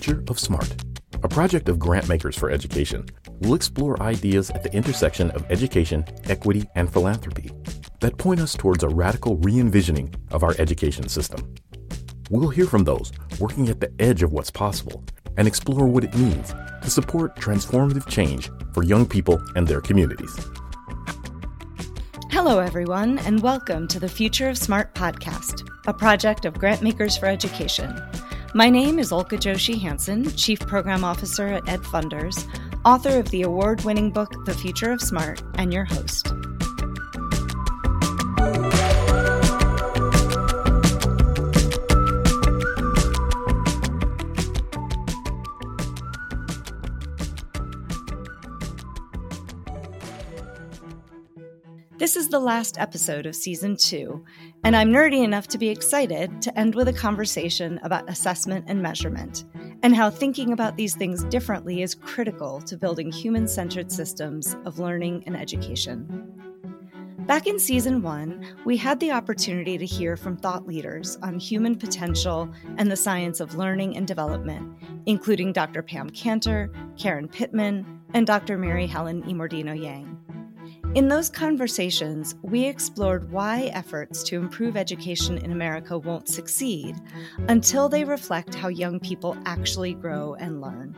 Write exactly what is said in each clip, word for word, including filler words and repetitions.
Future of Smart, a project of Grantmakers for Education, will explore ideas at the intersection of education, equity, and philanthropy that point us towards a radical re-envisioning of our education system. We'll hear from those working at the edge of what's possible and explore what it means to support transformative change for young people and their communities. Hello, everyone, and welcome to the Future of Smart podcast, a project of Grantmakers for Education. My name is Olka Joshi Hansen, Chief Program Officer at EdFunders, author of the award-winning book, The Future of Smart, and your host. This is the last episode of Season two, and I'm nerdy enough to be excited to end with a conversation about assessment and measurement, and how thinking about these things differently is critical to building human-centered systems of learning and education. Back in Season one, we had the opportunity to hear from thought leaders on human potential and the science of learning and development, including Doctor Pam Cantor, Karen Pittman, and Doctor Mary Helen Imordino-Yang. In those conversations, we explored why efforts to improve education in America won't succeed until they reflect how young people actually grow and learn.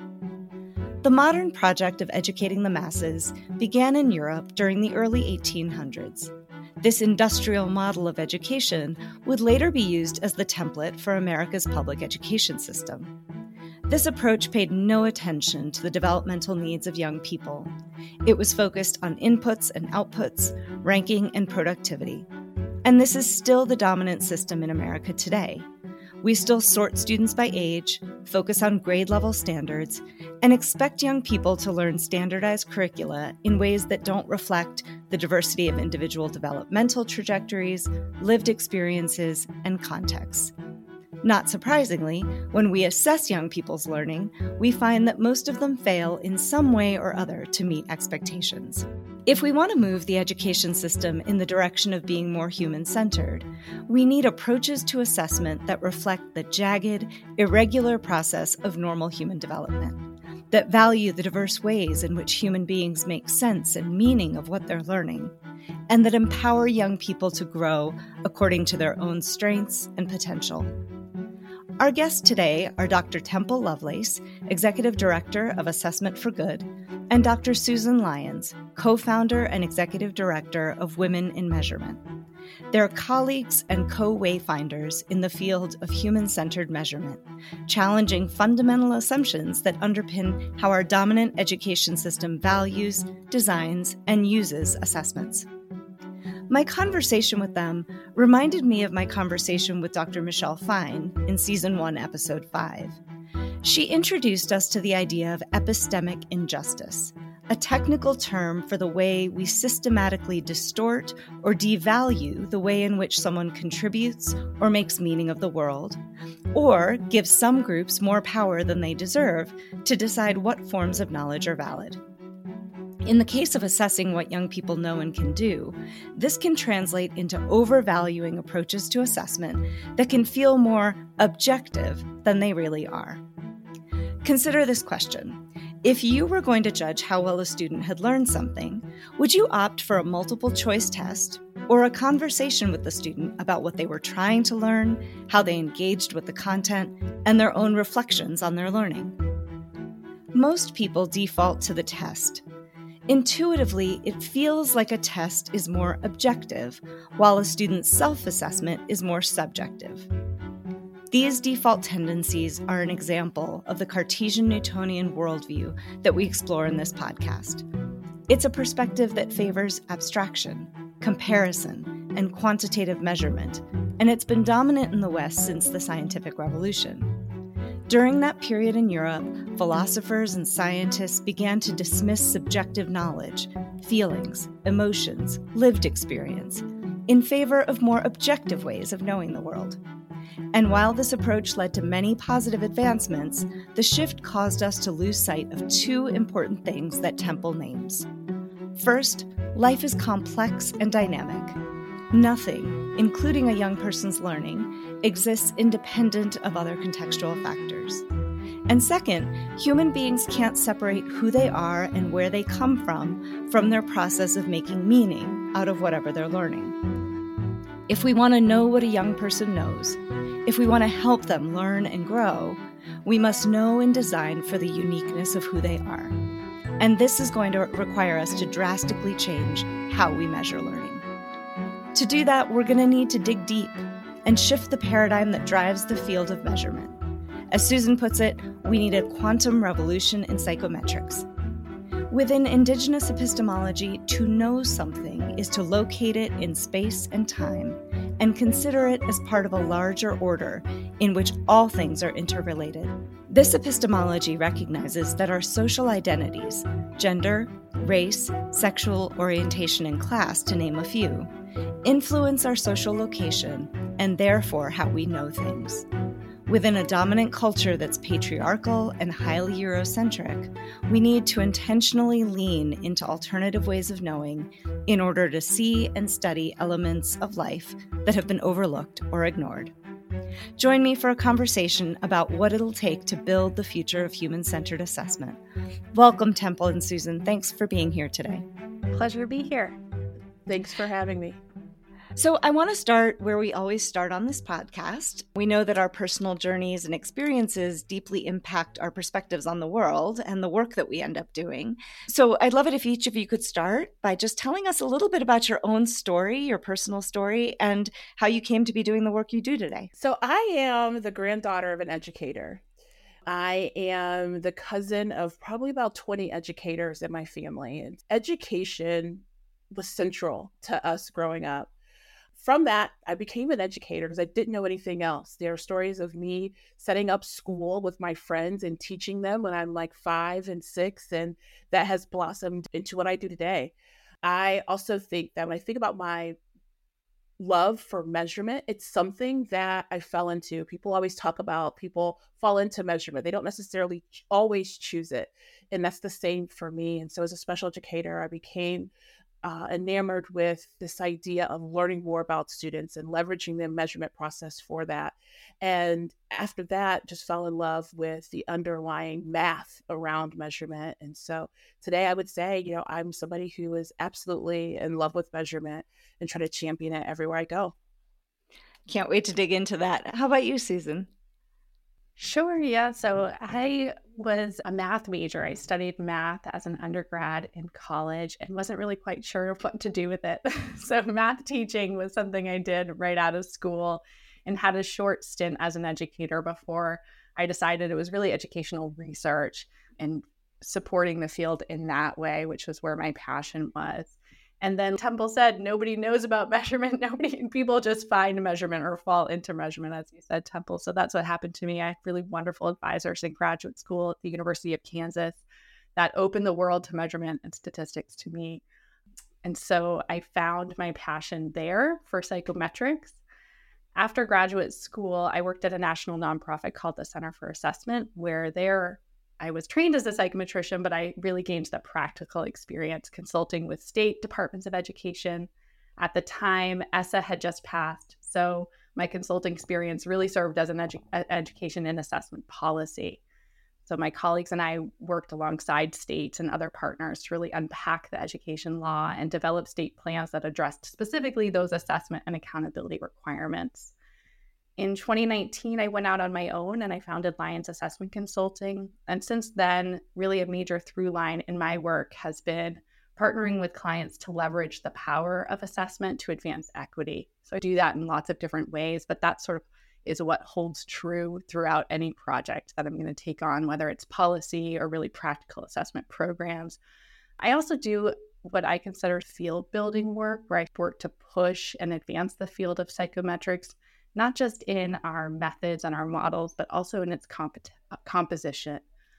The modern project of educating the masses began in Europe during the early eighteen hundreds. This industrial model of education would later be used as the template for America's public education system. This approach paid no attention to the developmental needs of young people. It was focused on inputs and outputs, ranking and productivity. And this is still the dominant system in America today. We still sort students by age, focus on grade-level standards, and expect young people to learn standardized curricula in ways that don't reflect the diversity of individual developmental trajectories, lived experiences, and contexts. Not surprisingly, when we assess young people's learning, we find that most of them fail in some way or other to meet expectations. If we want to move the education system in the direction of being more human-centered, we need approaches to assessment that reflect the jagged, irregular process of normal human development, that value the diverse ways in which human beings make sense and meaning of what they're learning, and that empower young people to grow according to their own strengths and potential. Our guests today are Doctor Temple Lovelace, Executive Director of Assessment for Good, and Doctor Susan Lyons, Co-founder and Executive Director of Women in Measurement. They're colleagues and co-wayfinders in the field of human-centered measurement, challenging fundamental assumptions that underpin how our dominant education system values, designs, and uses assessments. My conversation with them reminded me of my conversation with Doctor Michelle Fine in Season one, Episode five. She introduced us to the idea of epistemic injustice, a technical term for the way we systematically distort or devalue the way in which someone contributes or makes meaning of the world, or gives some groups more power than they deserve to decide what forms of knowledge are valid. In the case of assessing what young people know and can do, this can translate into overvaluing approaches to assessment that can feel more objective than they really are. Consider this question. If you were going to judge how well a student had learned something, would you opt for a multiple choice test or a conversation with the student about what they were trying to learn, how they engaged with the content, and their own reflections on their learning? Most people default to the test. Intuitively, it feels like a test is more objective, while a student's self-assessment is more subjective. These default tendencies are an example of the Cartesian-Newtonian worldview that we explore in this podcast. It's a perspective that favors abstraction, comparison, and quantitative measurement, and it's been dominant in the West since the scientific revolution. During that period in Europe, philosophers and scientists began to dismiss subjective knowledge, feelings, emotions, lived experience, in favor of more objective ways of knowing the world. And while this approach led to many positive advancements, the shift caused us to lose sight of two important things that Temple names. First, life is complex and dynamic. Nothing, including a young person's learning, exists independent of other contextual factors. And second, human beings can't separate who they are and where they come from from their process of making meaning out of whatever they're learning. If we want to know what a young person knows, if we want to help them learn and grow, we must know and design for the uniqueness of who they are. And this is going to require us to drastically change how we measure learning. To do that, we're going to need to dig deep and shift the paradigm that drives the field of measurement. As Susan puts it, we need a quantum revolution in psychometrics. Within Indigenous epistemology, to know something is to locate it in space and time and consider it as part of a larger order in which all things are interrelated. This epistemology recognizes that our social identities, gender, race, sexual orientation, and class, to name a few, influence our social location and therefore how we know things. Within a dominant culture that's patriarchal and highly Eurocentric, we need to intentionally lean into alternative ways of knowing in order to see and study elements of life that have been overlooked or ignored. Join me for a conversation about what it'll take to build the future of human-centered assessment. Welcome, Temple and Susan. Thanks for being here today. Pleasure to be here. Thanks for having me. So I want to start where we always start on this podcast. We know that our personal journeys and experiences deeply impact our perspectives on the world and the work that we end up doing. So I'd love it if each of you could start by just telling us a little bit about your own story, your personal story, and how you came to be doing the work you do today. So I am the granddaughter of an educator. I am the cousin of probably about twenty educators in my family. And education was central to us growing up. From that, I became an educator because I didn't know anything else. There are stories of me setting up school with my friends and teaching them when I'm like five and six, and that has blossomed into what I do today. I also think that when I think about my love for measurement, it's something that I fell into. People always talk about people fall into measurement. They don't necessarily always choose it. And that's the same for me. And so as a special educator, I became Uh, enamored with this idea of learning more about students and leveraging the measurement process for that. And after that, just fell in love with the underlying math around measurement. And so today I would say, you know, I'm somebody who is absolutely in love with measurement and try to champion it everywhere I go. Can't wait to dig into that. How about you, Susan? Sure, yeah. So I was a math major. I studied math as an undergrad in college and wasn't really quite sure what to do with it. So math teaching was something I did right out of school and had a short stint as an educator before I decided it was really educational research and supporting the field in that way, which was where my passion was. And then Temple said, nobody knows about measurement. Nobody, people just find measurement or fall into measurement, as you said, Temple. So that's what happened to me. I had really wonderful advisors in graduate school at the University of Kansas that opened the world to measurement and statistics to me. And so I found my passion there for psychometrics. After graduate school, I worked at a national nonprofit called the Center for Assessment, where there I was trained as a psychometrician, but I really gained the practical experience consulting with state departments of education. At the time, E S S A had just passed, so my consulting experience really served as an edu- education and assessment policy. So my colleagues and I worked alongside states and other partners to really unpack the education law and develop state plans that addressed specifically those assessment and accountability requirements. In twenty nineteen, I went out on my own and I founded Lions Assessment Consulting. And since then, really a major through line in my work has been partnering with clients to leverage the power of assessment to advance equity. So I do that in lots of different ways, but that sort of is what holds true throughout any project that I'm going to take on, whether it's policy or really practical assessment programs. I also do what I consider field building work, where I work to push and advance the field of psychometrics, not just in our methods and our models, but also in its comp- composition.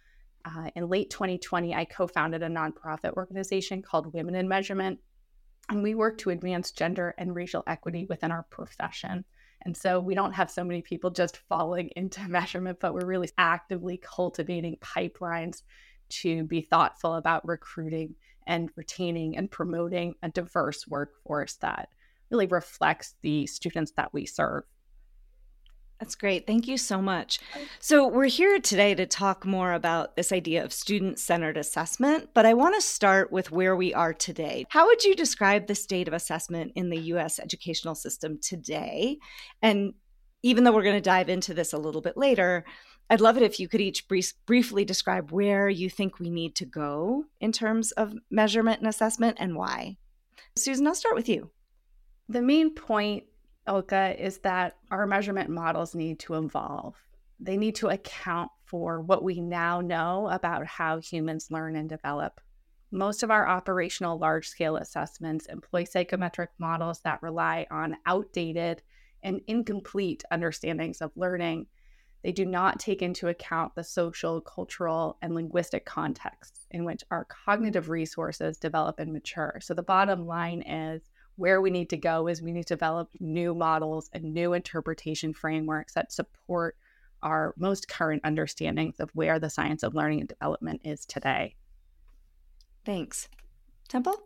Uh, in late twenty twenty, I co-founded a nonprofit organization called Women in Measurement, and we work to advance gender and racial equity within our profession. And so we don't have so many people just falling into measurement, but we're really actively cultivating pipelines to be thoughtful about recruiting and retaining and promoting a diverse workforce that really reflects the students that we serve. That's great. Thank you so much. So we're here today to talk more about this idea of student-centered assessment, but I want to start with where we are today. How would you describe the state of assessment in the U S educational system today? And even though we're going to dive into this a little bit later, I'd love it if you could each brief, briefly describe where you think we need to go in terms of measurement and assessment and why. Susan, I'll start with you. The main point, Ilka, is that our measurement models need to evolve. They need to account for what we now know about how humans learn and develop. Most of our operational large-scale assessments employ psychometric models that rely on outdated and incomplete understandings of learning. They do not take into account the social, cultural, and linguistic contexts in which our cognitive resources develop and mature. So the bottom line is, where we need to go is we need to develop new models and new interpretation frameworks that support our most current understandings of where the science of learning and development is today. Thanks. Temple?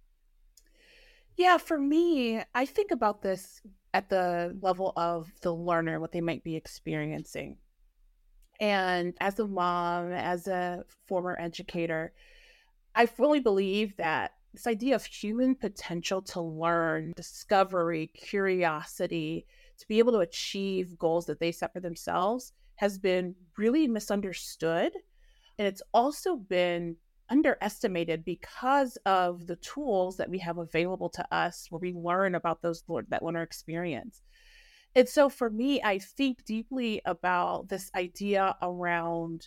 Yeah, for me, I think about this at the level of the learner, what they might be experiencing. And as a mom, as a former educator, I fully believe that this idea of human potential to learn, discovery, curiosity, to be able to achieve goals that they set for themselves has been really misunderstood. And it's also been underestimated because of the tools that we have available to us where we learn about those that learner experience. And so for me, I think deeply about this idea around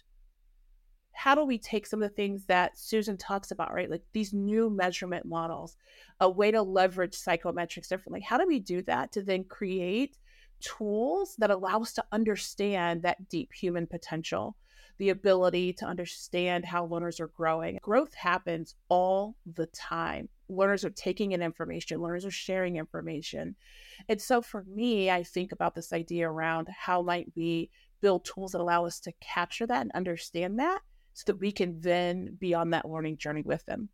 how do we take some of the things that Susan talks about, right? Like these new measurement models, a way to leverage psychometrics differently. How do we do that to then create tools that allow us to understand that deep human potential, the ability to understand how learners are growing? Growth happens all the time. Learners are taking in information, learners are sharing information. And so for me, I think about this idea around how might we build tools that allow us to capture that and understand that, so that we can then be on that learning journey with them.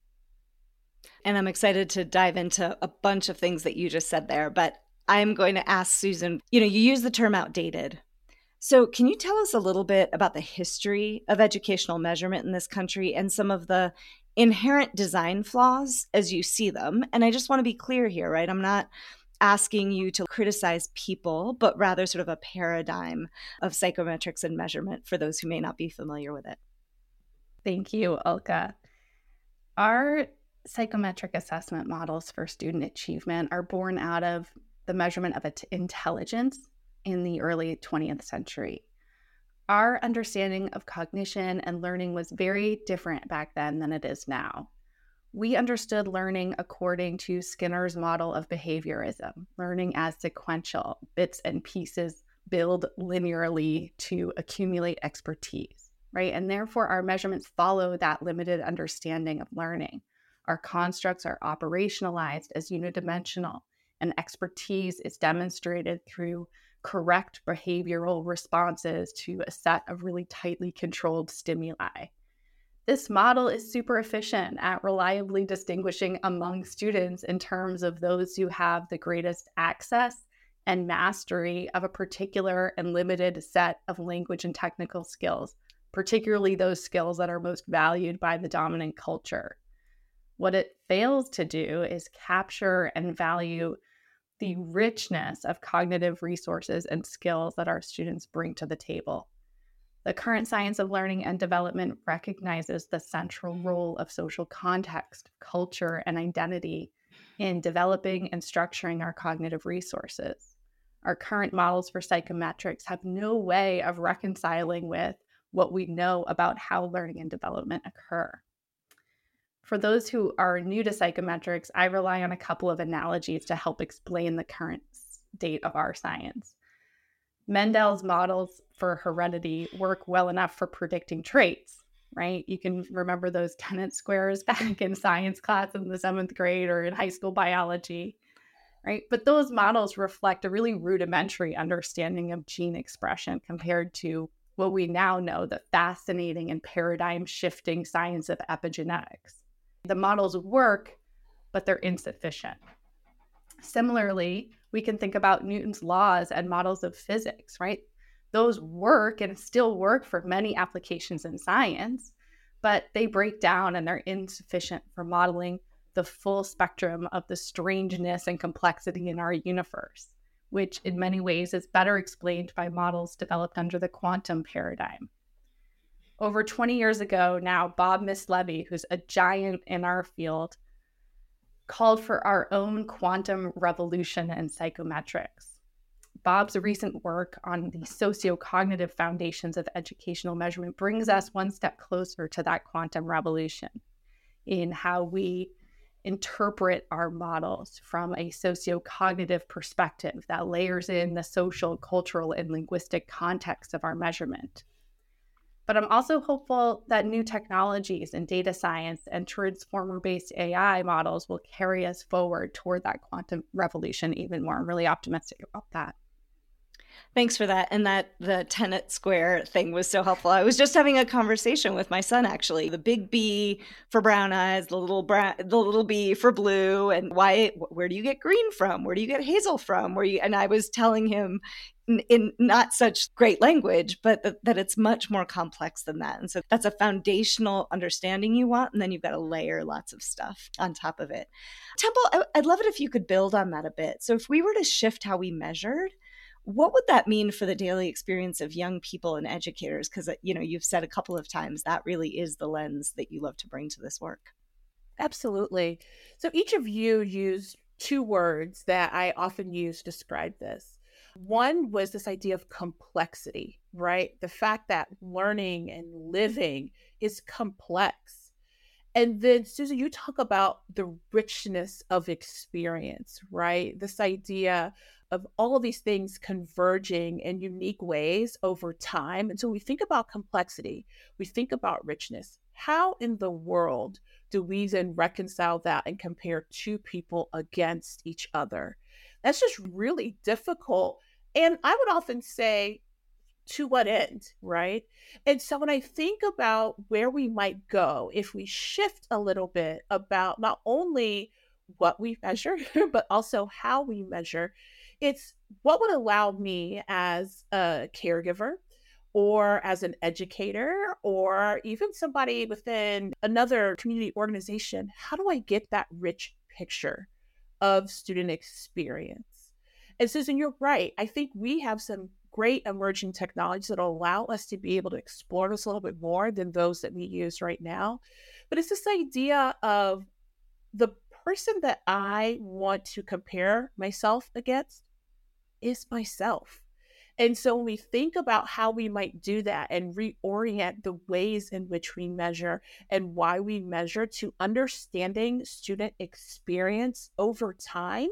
And I'm excited to dive into a bunch of things that you just said there, but I'm going to ask Susan, you know, you use the term outdated. So can you tell us a little bit about the history of educational measurement in this country and some of the inherent design flaws as you see them? And I just want to be clear here, right? I'm not asking you to criticize people, but rather sort of a paradigm of psychometrics and measurement for those who may not be familiar with it. Thank you, Ilka. Our psychometric assessment models for student achievement are born out of the measurement of intelligence in the early twentieth century. Our understanding of cognition and learning was very different back then than it is now. We understood learning according to Skinner's model of behaviorism, learning as sequential, bits and pieces build linearly to accumulate expertise. Right? And therefore, our measurements follow that limited understanding of learning. Our constructs are operationalized as unidimensional, and expertise is demonstrated through correct behavioral responses to a set of really tightly controlled stimuli. This model is super efficient at reliably distinguishing among students in terms of those who have the greatest access and mastery of a particular and limited set of language and technical skills, particularly those skills that are most valued by the dominant culture. What it fails to do is capture and value the richness of cognitive resources and skills that our students bring to the table. The current science of learning and development recognizes the central role of social context, culture, and identity in developing and structuring our cognitive resources. Our current models for psychometrics have no way of reconciling with what we know about how learning and development occur. For those who are new to psychometrics, I rely on a couple of analogies to help explain the current state of our science. Mendel's models for heredity work well enough for predicting traits, right? You can remember those Punnett squares back in science class in the seventh grade or in high school biology, right? But those models reflect a really rudimentary understanding of gene expression compared to what we now know, the fascinating and paradigm-shifting science of epigenetics. The models work, but they're insufficient. Similarly, We can think about Newton's laws and models of physics, right? Those work and still work for many applications in science, but they break down and they're insufficient for modeling the full spectrum of the strangeness and complexity in our universe, which in many ways is better explained by models developed under the quantum paradigm. Over twenty years ago now, Bob Mislevy, who's a giant in our field, called for our own quantum revolution in psychometrics. Bob's recent work on the sociocognitive foundations of educational measurement brings us one step closer to that quantum revolution in how we interpret our models from a sociocognitive perspective that layers in the social, cultural, and linguistic context of our measurement. But I'm also hopeful that new technologies in data science and transformer-based A I models will carry us forward toward that quantum revolution even more. I'm really optimistic about that. Thanks for that. And that the Tenet square thing was so helpful. I was just having a conversation with my son, actually. The big B for brown eyes, the little brown, the little B for blue, and why? Where do you get green from? Where do you get hazel from? Where you? And I was telling him in, in not such great language, but that, that it's much more complex than that. And so that's a foundational understanding you want, and then you've got to layer lots of stuff on top of it. Temple, I'd love it if you could build on that a bit. So if we were to shift how we measured, what would that mean for the daily experience of young people and educators? Because, you know, you've said a couple of times that really is the lens that you love to bring to this work. Absolutely. So each of you used two words that I often use to describe this. One was this idea of complexity, right? The fact that learning and living is complex. And then, Susan, you talk about the richness of experience, right? This idea of all of these things converging in unique ways over time. And so we think about complexity, we think about richness. How in the world do we then reconcile that and compare two people against each other? That's just really difficult. And I would often say, to what end, right? And so when I think about where we might go, if we shift a little bit about not only what we measure, but also how we measure, it's what would allow me as a caregiver or as an educator or even somebody within another community organization, how do I get that rich picture of student experience? And Susan, you're right. I think we have some great emerging technologies that will allow us to be able to explore this a little bit more than those that we use right now. But it's this idea of the person that I want to compare myself against is myself. And so when we think about how we might do that and reorient the ways in which we measure and why we measure to understanding student experience over time,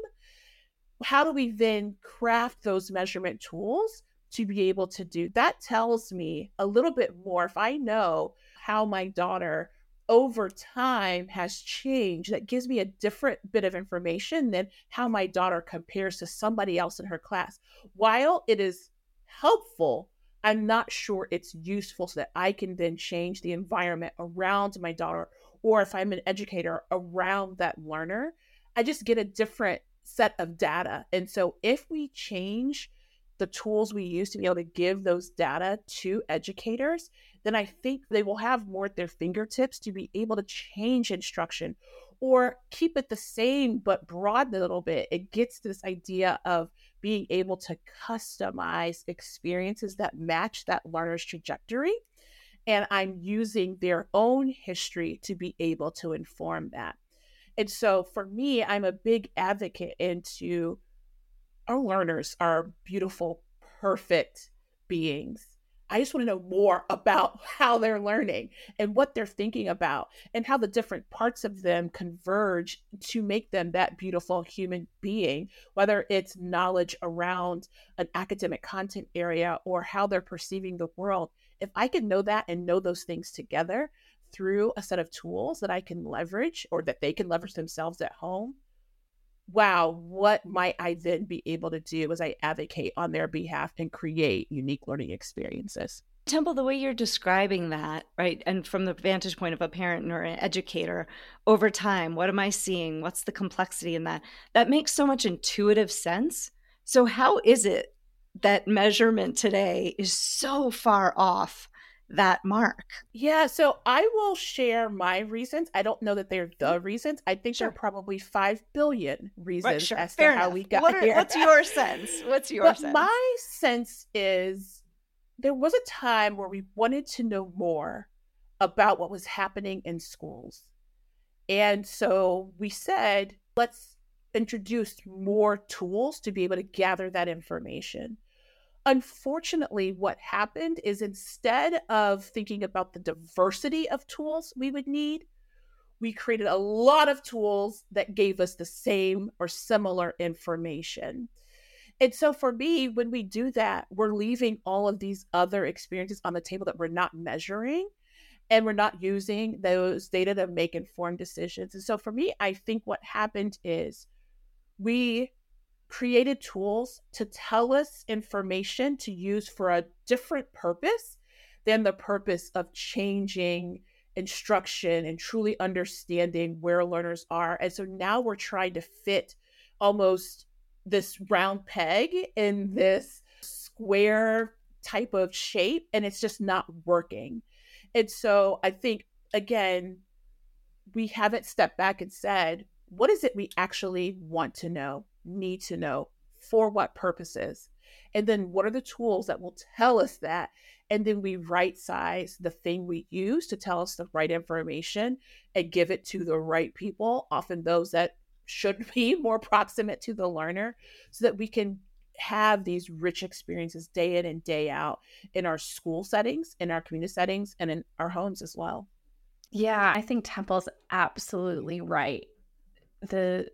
how do we then craft those measurement tools to be able to do that? Tells me a little bit more. If I know how my daughter over time has changed, that gives me a different bit of information than how my daughter compares to somebody else in her class. While it is helpful, I'm not sure it's useful so that I can then change the environment around my daughter, or if I'm an educator around that learner, I just get a different set of data. And so if we change the tools we use to be able to give those data to educators, then I think they will have more at their fingertips to be able to change instruction or keep it the same, but broaden it a little bit. It gets to this idea of being able to customize experiences that match that learner's trajectory. And I'm using their own history to be able to inform that. And so for me, I'm a big advocate into our learners are beautiful, perfect beings. I just want to know more about how they're learning and what they're thinking about and how the different parts of them converge to make them that beautiful human being, whether it's knowledge around an academic content area or how they're perceiving the world. If I can know that and know those things together through a set of tools that I can leverage or that they can leverage themselves at home, wow, what might I then be able to do as I advocate on their behalf and create unique learning experiences? Temple, the way you're describing that, right, and from the vantage point of a parent or an educator, over time, what am I seeing? What's the complexity in that? That makes so much intuitive sense. So how is it that measurement today is so far off that mark? Yeah, so I will share my reasons. I don't know that they're the reasons. I think Sure. there are probably five billion reasons Right, sure. as Fair to how enough. we got What are, here. what's your sense? What's your But sense? my sense is there was a time where we wanted to know more about what was happening in schools. And so we said, let's introduce more tools to be able to gather that information. Unfortunately, what happened is instead of thinking about the diversity of tools we would need, we created a lot of tools that gave us the same or similar information. And so for me, when we do that, we're leaving all of these other experiences on the table that we're not measuring, and we're not using those data to make informed decisions. And so for me, I think what happened is we created tools to tell us information to use for a different purpose than the purpose of changing instruction and truly understanding where learners are. And so now we're trying to fit almost this round peg in this square type of shape, and it's just not working. And so I think, again, we haven't stepped back and said, what is it we actually want to know, need to know, for what purposes? And then what are the tools that will tell us that? And then we right size the thing we use to tell us the right information and give it to the right people, often those that should be more proximate to the learner, so that we can have these rich experiences day in and day out in our school settings, in our community settings, and in our homes as well. Yeah, I think Temple's absolutely right. The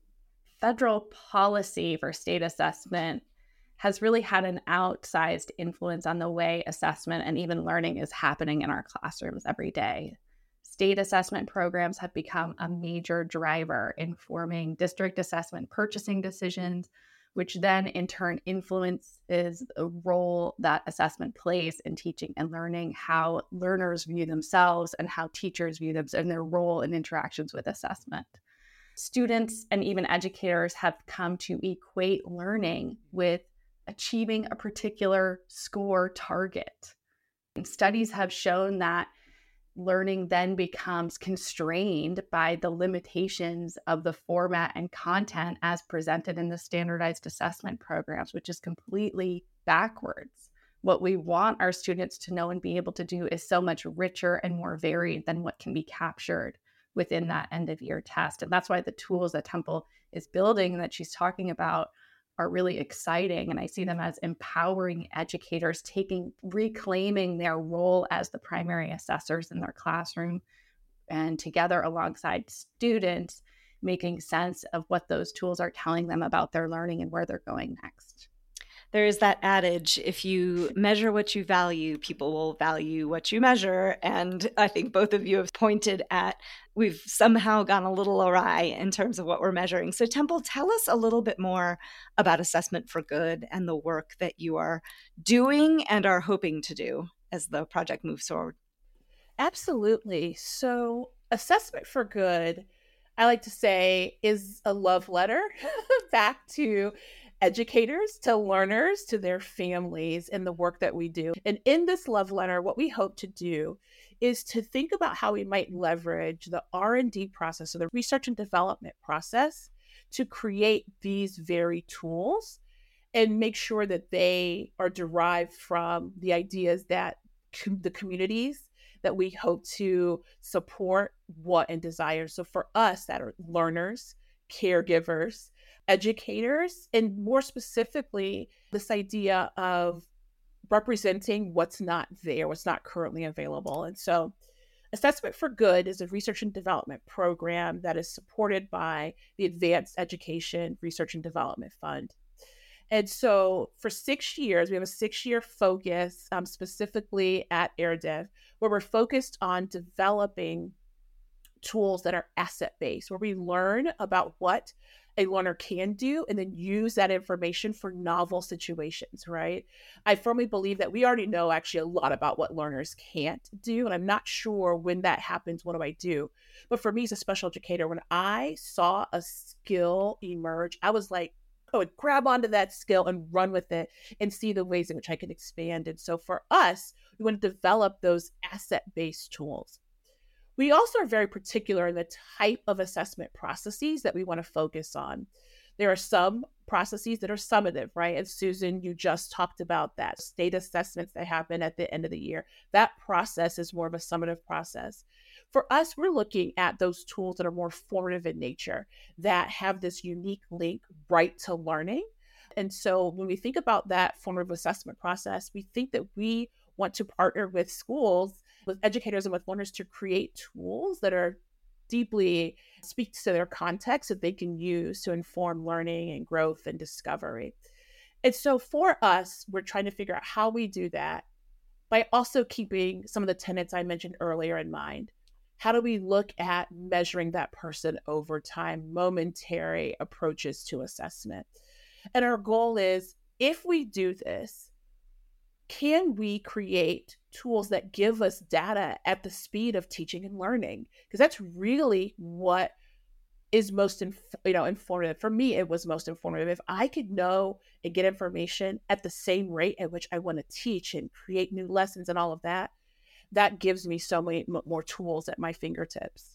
federal policy for state assessment has really had an outsized influence on the way assessment and even learning is happening in our classrooms every day. State assessment programs have become a major driver in forming district assessment purchasing decisions, which then in turn influences the role that assessment plays in teaching and learning, how learners view themselves and how teachers view them and their role in interactions with assessment. Students and even educators have come to equate learning with achieving a particular score target. And studies have shown that learning then becomes constrained by the limitations of the format and content as presented in the standardized assessment programs, which is completely backwards. What we want our students to know and be able to do is so much richer and more varied than what can be captured within that end of year test. And that's why the tools that Temple is building that she's talking about are really exciting. And I see them as empowering educators, taking, reclaiming their role as the primary assessors in their classroom, and together alongside students, making sense of what those tools are telling them about their learning and where they're going next. There is that adage, if you measure what you value, people will value what you measure. And I think both of you have pointed at, we've somehow gone a little awry in terms of what we're measuring. So Temple, tell us a little bit more about Assessment for Good and the work that you are doing and are hoping to do as the project moves forward. Absolutely. So Assessment for Good, I like to say, is a love letter back to educators, to learners, to their families, and the work that we do. And in this love letter, what we hope to do is to think about how we might leverage the R and D process, so the research and development process, to create these very tools and make sure that they are derived from the ideas that com- the communities that we hope to support want and desire. So for us, that are learners, caregivers, educators, and more specifically, this idea of representing what's not there, what's not currently available. And so Assessment for Good is a research and development program that is supported by the Advanced Education Research and Development Fund. And so for six years, we have a six-year focus um, specifically at AirDev, where we're focused on developing tools that are asset-based, where we learn about what a learner can do and then use that information for novel situations, right? I firmly believe that we already know actually a lot about what learners can't do. And I'm not sure when that happens, what do I do? But for me as a special educator, when I saw a skill emerge, I was like, oh, grab onto that skill and run with it and see the ways in which I can expand. And so for us, we want to develop those asset-based tools. We also are very particular in the type of assessment processes that we want to focus on. There are some processes that are summative, right? And Susan, you just talked about that. State assessments that happen at the end of the year. That process is more of a summative process. For us, we're looking at those tools that are more formative in nature, that have this unique link right to learning. And so when we think about that formative assessment process, we think that we want to partner with schools, with educators and with learners to create tools that are deeply speak to their context that they can use to inform learning and growth and discovery. And so for us, we're trying to figure out how we do that by also keeping some of the tenets I mentioned earlier in mind. How do we look at measuring that person over time, momentary approaches to assessment? And our goal is, if we do this, can we create tools that give us data at the speed of teaching and learning? Because that's really what is most inf- you know, informative. For me, it was most informative. If I could know and get information at the same rate at which I want to teach and create new lessons and all of that, that gives me so many m- more tools at my fingertips.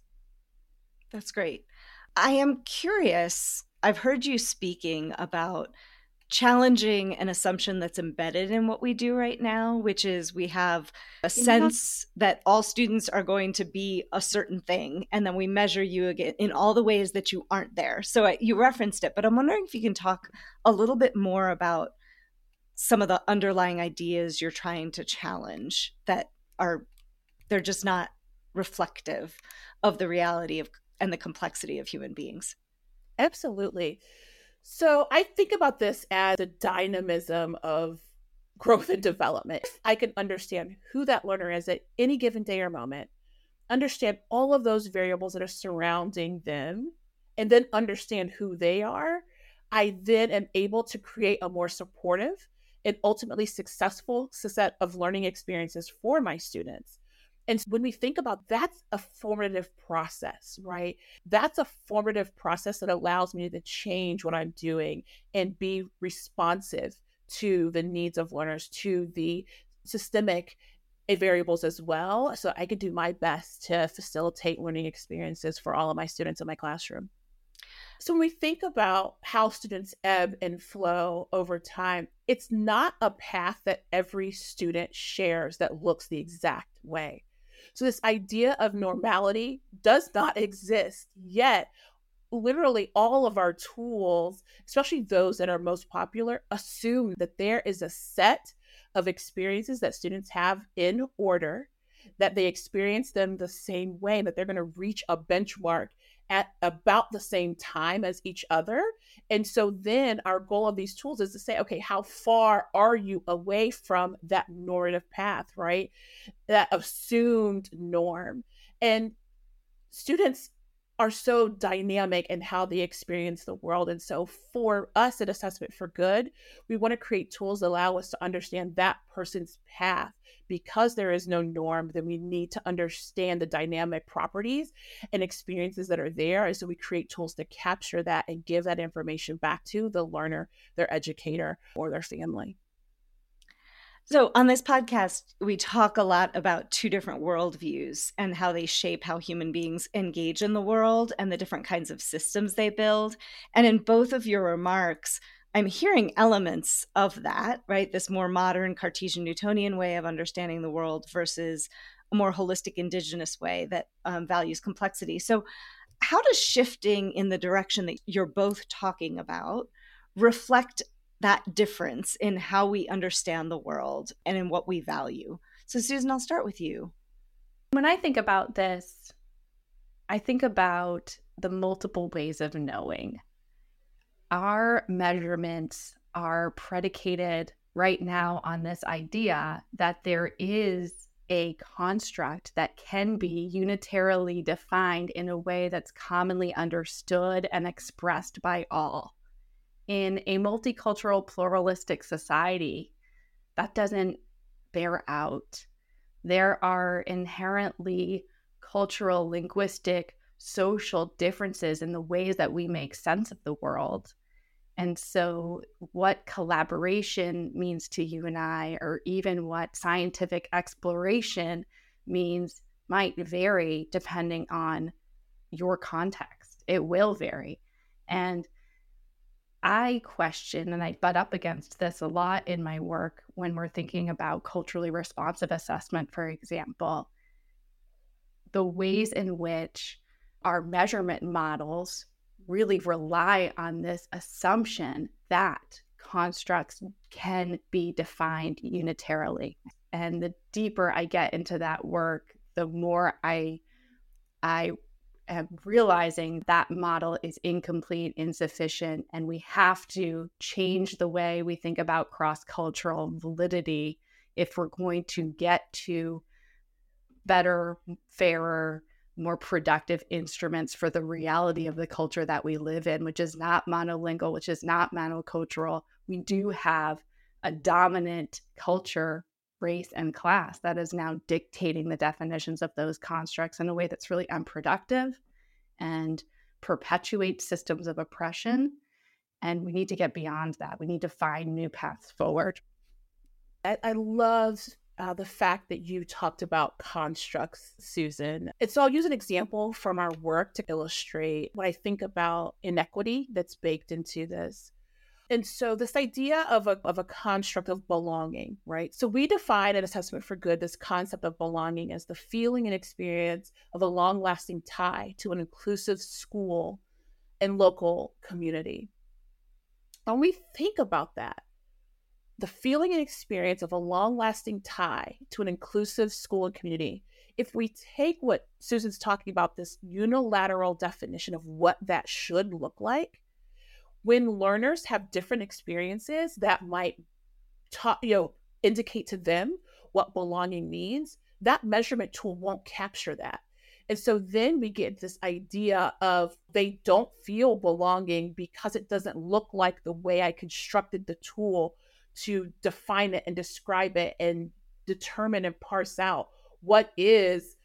That's great. I am curious. I've heard you speaking about challenging an assumption that's embedded in what we do right now, which is we have a sense that all students are going to be a certain thing, and then we measure you again in all the ways that you aren't there. So I, you referenced it, but I'm wondering if you can talk a little bit more about some of the underlying ideas you're trying to challenge that are, they're just not reflective of the reality of and the complexity of human beings. Absolutely. So I think about this as the dynamism of growth and development. If I can understand who that learner is at any given day or moment, understand all of those variables that are surrounding them, and then understand who they are, I then am able to create a more supportive and ultimately successful set of learning experiences for my students. And when we think about, that's a formative process, right? That's a formative process that allows me to change what I'm doing and be responsive to the needs of learners, to the systemic variables as well. So I can do my best to facilitate learning experiences for all of my students in my classroom. So when we think about how students ebb and flow over time, it's not a path that every student shares that looks the exact way. So this idea of normality does not exist yet. Literally all of our tools, especially those that are most popular, assume that there is a set of experiences that students have in order, that they experience them the same way, that they're going to reach a benchmark at about the same time as each other. And so then our goal of these tools is to say, okay, how far are you away from that normative path, right? That assumed norm. And students are so dynamic in how they experience the world. And so for us at Assessment for Good, we want to create tools that allow us to understand that person's path. Because there is no norm, then we need to understand the dynamic properties and experiences that are there. And so we create tools to capture that and give that information back to the learner, their educator, or their family. So on this podcast, we talk a lot about two different worldviews and how they shape how human beings engage in the world and the different kinds of systems they build. And in both of your remarks, I'm hearing elements of that, right? This more modern Cartesian Newtonian way of understanding the world versus a more holistic indigenous way that um, values complexity. So how does shifting in the direction that you're both talking about reflect that difference in how we understand the world and in what we value? So Susan, I'll start with you. When I think about this, I think about the multiple ways of knowing. Our measurements are predicated right now on this idea that there is a construct that can be unitarily defined in a way that's commonly understood and expressed by all. In a multicultural, pluralistic society, that doesn't bear out. There are inherently cultural, linguistic, social differences in the ways that we make sense of the world. And so what collaboration means to you and I, or even what scientific exploration means, might vary depending on your context. It will vary. And I question, and I butt up against this a lot in my work when we're thinking about culturally responsive assessment, for example, the ways in which our measurement models really rely on this assumption that constructs can be defined unitarily. And the deeper I get into that work, the more I, I am realizing that model is incomplete, insufficient, and we have to change the way we think about cross-cultural validity if we're going to get to better, fairer, more productive instruments for the reality of the culture that we live in, which is not monolingual, which is not monocultural. We do have a dominant culture, race, and class that is now dictating the definitions of those constructs in a way that's really unproductive and perpetuates systems of oppression. And we need to get beyond that. We need to find new paths forward. I, I love Uh, the fact that you talked about constructs, Susan. And so I'll use an example from our work to illustrate what I think about inequity that's baked into this. And so this idea of a, of a construct of belonging, right? So we define an assessment for good, this concept of belonging as the feeling and experience of a long-lasting tie to an inclusive school and local community. When we think about that, the feeling and experience of a long-lasting tie to an inclusive school and community, if we take what Susan's talking about, this unilateral definition of what that should look like, when learners have different experiences that might ta- you know, indicate to them what belonging means, that measurement tool won't capture that. And so then we get this idea of they don't feel belonging because it doesn't look like the way I constructed the tool to define it and describe it and determine and parse out what is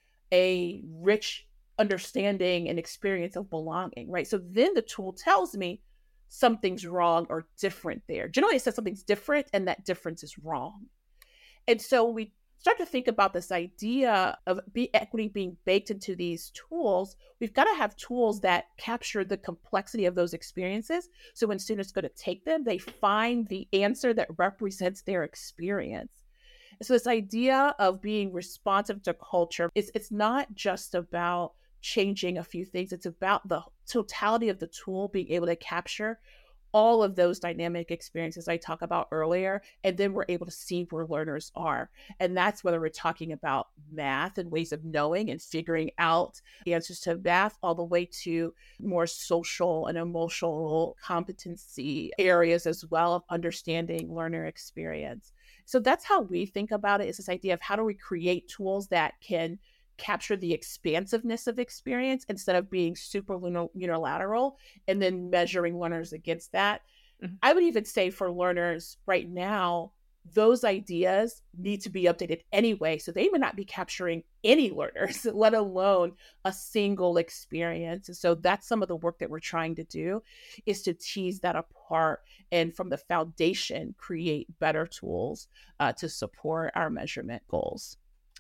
a rich understanding and experience of belonging, right? So then the tool tells me something's wrong or different there. Generally, it says something's different and that difference is wrong. And so we start to think about this idea of be equity being baked into these tools. We've got to have tools that capture the complexity of those experiences. So when students go to take them, they find the answer that represents their experience. So this idea of being responsive to culture, it's, it's not just about changing a few things. It's about the totality of the tool being able to capture all of those dynamic experiences I talked about earlier, and then we're able to see where learners are. And that's whether we're talking about math and ways of knowing and figuring out answers to math, all the way to more social and emotional competency areas as well of understanding learner experience. So that's how we think about it, is this idea of how do we create tools that can capture the expansiveness of experience instead of being super unilateral and then measuring learners against that. Mm-hmm. I would even say for learners right now, those ideas need to be updated anyway. So they may not be capturing any learners, let alone a single experience. And so that's some of the work that we're trying to do, is to tease that apart and from the foundation, create better tools uh, to support our measurement goals.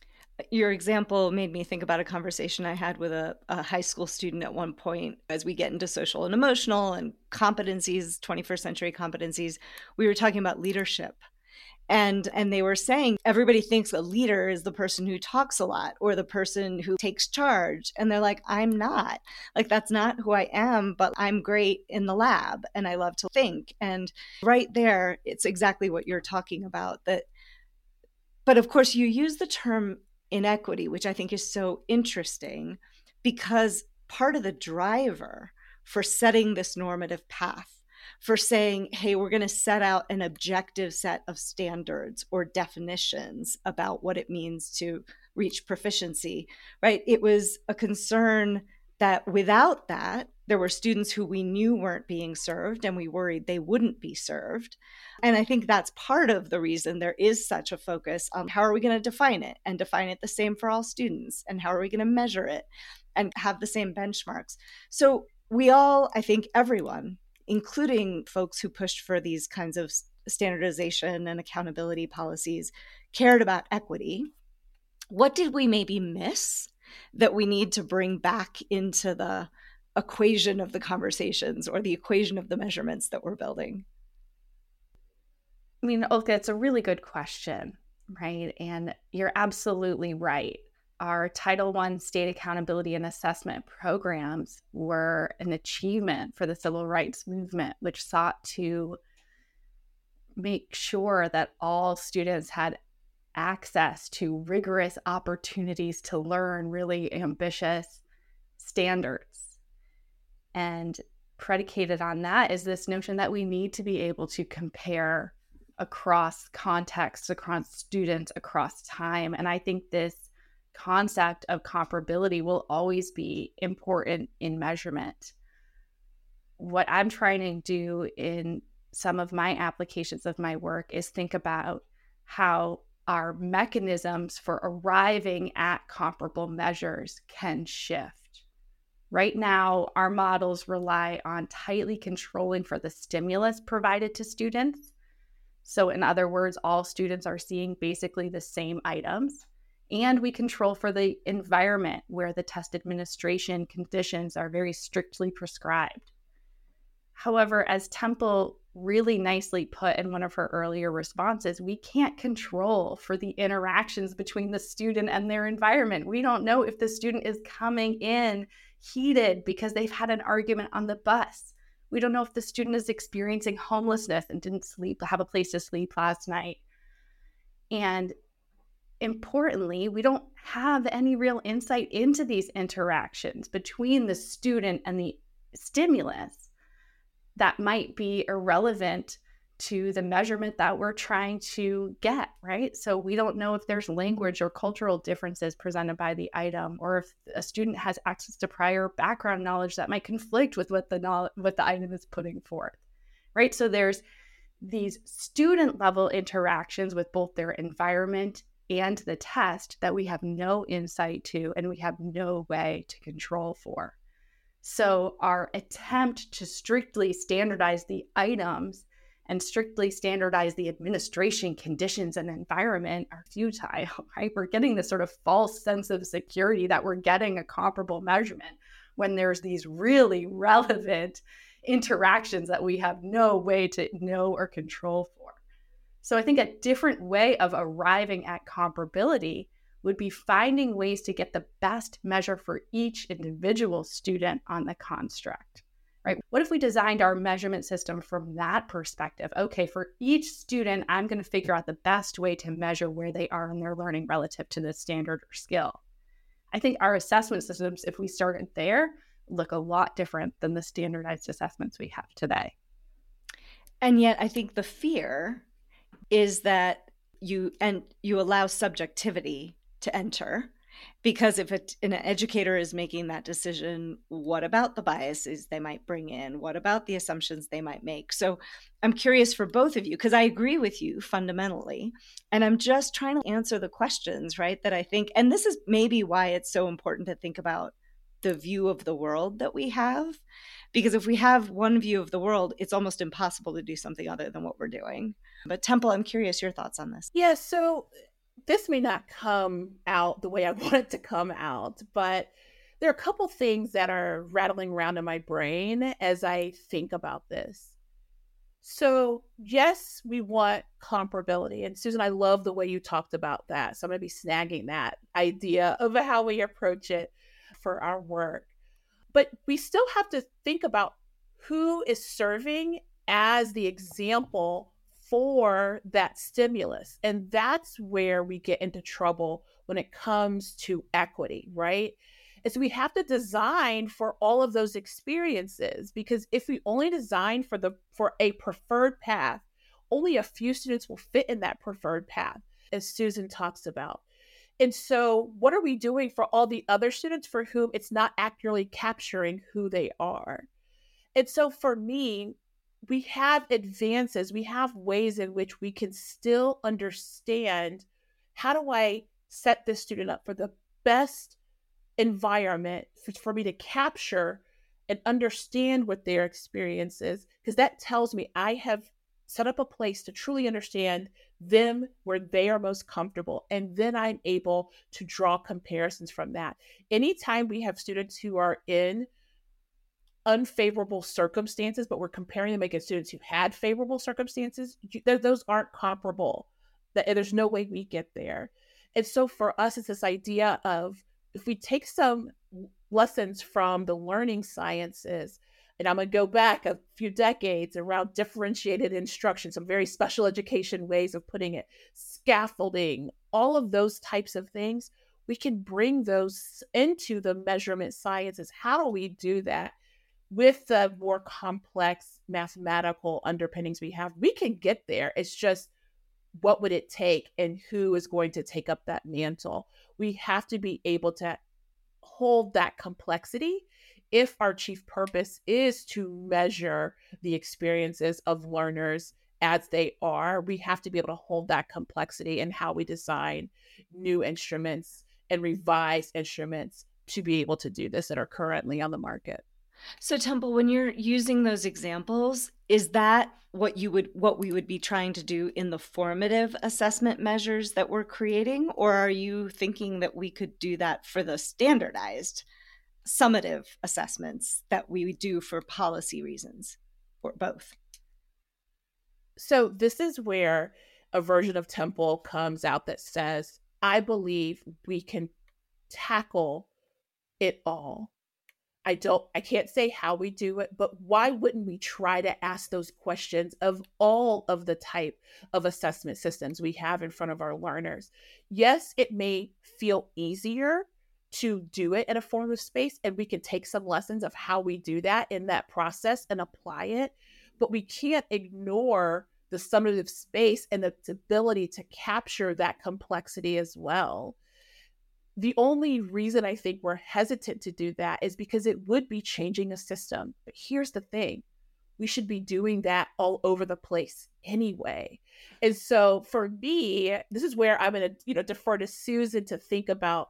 Your example made me think about a conversation I had with a, a high school student at one point. As we get into social and emotional and competencies, twenty-first century competencies, we were talking about leadership. And, and they were saying everybody thinks a leader is the person who talks a lot or the person who takes charge. And they're like, I'm not. Like, that's not who I am, but I'm great in the lab and I love to think. And right there, it's exactly what you're talking about. That, but of course, you use the term inequity, which I think is so interesting, because part of the driver for setting this normative path for saying, hey, we're going to set out an objective set of standards or definitions about what it means to reach proficiency, right? It was a concern that without that, there were students who we knew weren't being served and we worried they wouldn't be served. And I think that's part of the reason there is such a focus on how are we going to define it and define it the same for all students, and how are we going to measure it and have the same benchmarks. So we all, I think everyone, including folks who pushed for these kinds of standardization and accountability policies, cared about equity. What did we maybe miss that we need to bring back into the equation of the conversations or the equation of the measurements that we're building? I mean, Olga, it's a really good question, right? And you're absolutely right. Our Title one state accountability and assessment programs were an achievement for the civil rights movement, which sought to make sure that all students had access to rigorous opportunities to learn really ambitious standards. And predicated on that is this notion that we need to be able to compare across contexts, across students, across time. And I think this concept of comparability will always be important in measurement. What I'm trying to do in some of my applications of my work is think about how our mechanisms for arriving at comparable measures can shift. Right now, our models rely on tightly controlling for the stimulus provided to students. So in other words, all students are seeing basically the same items. And we control for the environment where the test administration conditions are very strictly prescribed. However, as Temple really nicely put in one of her earlier responses, we can't control for the interactions between the student and their environment. We don't know if the student is coming in heated because they've had an argument on the bus. We don't know if the student is experiencing homelessness and didn't sleep, have a place to sleep last night. And importantly, we don't have any real insight into these interactions between the student and the stimulus that might be irrelevant to the measurement that we're trying to get, right? So we don't know if there's language or cultural differences presented by the item, or if a student has access to prior background knowledge that might conflict with what the knowledge, what the item is putting forth, right? So there's these student level interactions with both their environment and the test that we have no insight to and we have no way to control for. So our attempt to strictly standardize the items and strictly standardize the administration conditions and environment are futile, right? We're getting this sort of false sense of security that we're getting a comparable measurement when there's these really relevant interactions that we have no way to know or control for. So I think a different way of arriving at comparability would be finding ways to get the best measure for each individual student on the construct, right? What if we designed our measurement system from that perspective? Okay, for each student, I'm going to figure out the best way to measure where they are in their learning relative to the standard or skill. I think our assessment systems, if we started there, look a lot different than the standardized assessments we have today. And yet I think the fear is that you and you allow subjectivity to enter, because if it, an educator is making that decision, what about the biases they might bring in? What about the assumptions they might make? So I'm curious for both of you, because I agree with you fundamentally, and I'm just trying to answer the questions, right, that I think, and this is maybe why it's so important to think about the view of the world that we have, because if we have one view of the world, it's almost impossible to do something other than what we're doing. But Temple, I'm curious your thoughts on this. Yeah, so this may not come out the way I want it to come out, but there are a couple things that are rattling around in my brain as I think about this. So yes, we want comparability. And Susan, I love the way you talked about that. So I'm going to be snagging that idea of how we approach it for our work. But we still have to think about who is serving as the example for that stimulus. And that's where we get into trouble when it comes to equity, right? And so we have to design for all of those experiences, because if we only design for the for a preferred path, only a few students will fit in that preferred path, as Susan talks about. And so what are we doing for all the other students for whom it's not accurately capturing who they are? And so for me, we have advances, we have ways in which we can still understand, how do I set this student up for the best environment for, for me to capture and understand what their experience is, because that tells me I have set up a place to truly understand them where they are most comfortable. And then I'm able to draw comparisons from that. Anytime we have students who are in unfavorable circumstances, but we're comparing them against students who had favorable circumstances, those aren't comparable. There's no way we get there. And so for us, it's this idea of, if we take some lessons from the learning sciences, and I'm going to go back a few decades around differentiated instruction, some very special education ways of putting it, scaffolding, all of those types of things, we can bring those into the measurement sciences. How do we do that with the more complex mathematical underpinnings we have? We can get there. It's just, what would it take and who is going to take up that mantle? We have to be able to hold that complexity if our chief purpose is to measure the experiences of learners as they are. We have to be able to hold that complexity in how we design new instruments and revise instruments to be able to do this that are currently on the market. So Temple, when you're using those examples, is that what you would what we would be trying to do in the formative assessment measures that we're creating? Or are you thinking that we could do that for the standardized summative assessments that we do for policy reasons, or both? So this is where a version of Temple comes out that says, I believe we can tackle it all. I don't, I can't say how we do it, but why wouldn't we try to ask those questions of all of the type of assessment systems we have in front of our learners? Yes, it may feel easier to do it in a formative space, and we can take some lessons of how we do that in that process and apply it, but we can't ignore the summative space and the ability to capture that complexity as well. The only reason I think we're hesitant to do that is because it would be changing a system. But here's the thing, we should be doing that all over the place anyway. And so for me, this is where I'm going to, you know, defer to Susan to think about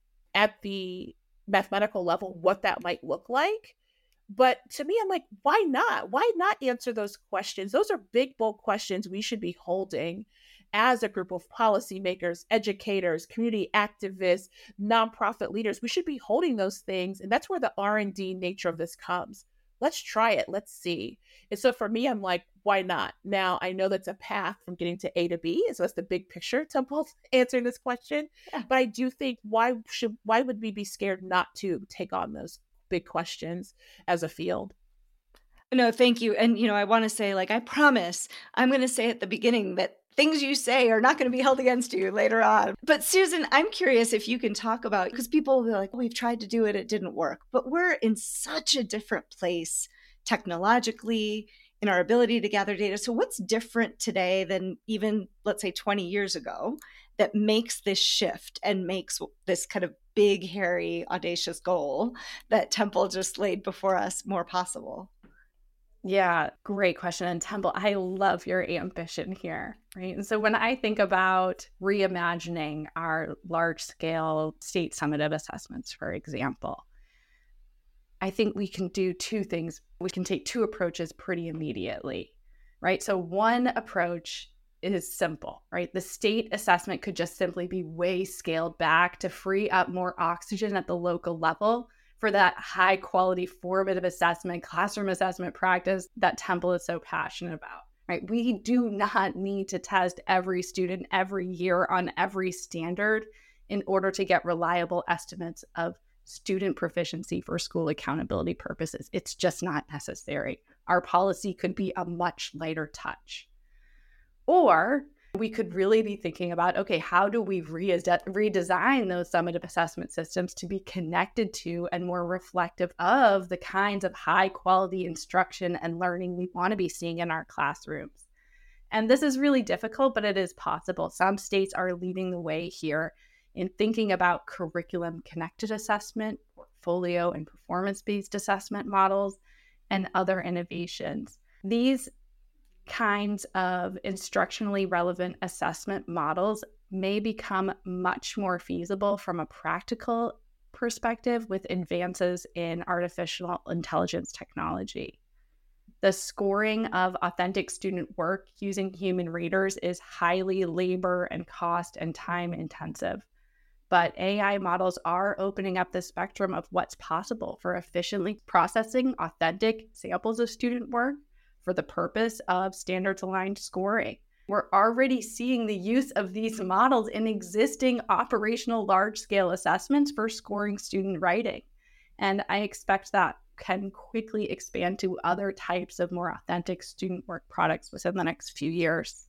at the mathematical level what that might look like. But to me, I'm like, why not? Why not answer those questions? Those are big, bold questions we should be holding as a group of policymakers, educators, community activists, nonprofit leaders. We should be holding those things. And that's where the R and D nature of this comes. Let's try it. Let's see. And so for me, I'm like, why not? Now, I know that's a path from getting to A to B. So that's the big picture, Temple, answering this question. Yeah. But I do think, why should, why would we be scared not to take on those big questions as a field? No, thank you. And, you know, I want to say, like, I promise I'm going to say at the beginning that things you say are not going to be held against you later on. But Susan, I'm curious if you can talk about, because people will be like, we've tried to do it, it didn't work. But we're in such a different place technologically in our ability to gather data. So what's different today than even, let's say, twenty years ago that makes this shift and makes this kind of big, hairy, audacious goal that Temple just laid before us more possible? Yeah, great question. And Temple, I love your ambition here, right? And so when I think about reimagining our large scale state summative assessments, for example, I think we can do two things. We can take two approaches pretty immediately, right? So one approach is simple, right? The state assessment could just simply be way scaled back to free up more oxygen at the local level for that high quality formative assessment, classroom assessment practice that Temple is so passionate about, right? We do not need to test every student every year on every standard in order to get reliable estimates of student proficiency for school accountability purposes. It's just not necessary. Our policy could be a much lighter touch. Or We could really be thinking about, okay, how do we re- redesign those summative assessment systems to be connected to and more reflective of the kinds of high quality instruction and learning we want to be seeing in our classrooms? And this is really difficult, but it is possible. Some states are leading the way here in thinking about curriculum connected assessment, portfolio and performance-based assessment models, and other innovations. These kinds of instructionally relevant assessment models may become much more feasible from a practical perspective with advances in artificial intelligence technology. The scoring of authentic student work using human readers is highly labor and cost and time intensive. But A I models are opening up the spectrum of what's possible for efficiently processing authentic samples of student work for the purpose of standards-aligned scoring. We're already seeing the use of these models in existing operational large-scale assessments for scoring student writing. And I expect that can quickly expand to other types of more authentic student work products within the next few years.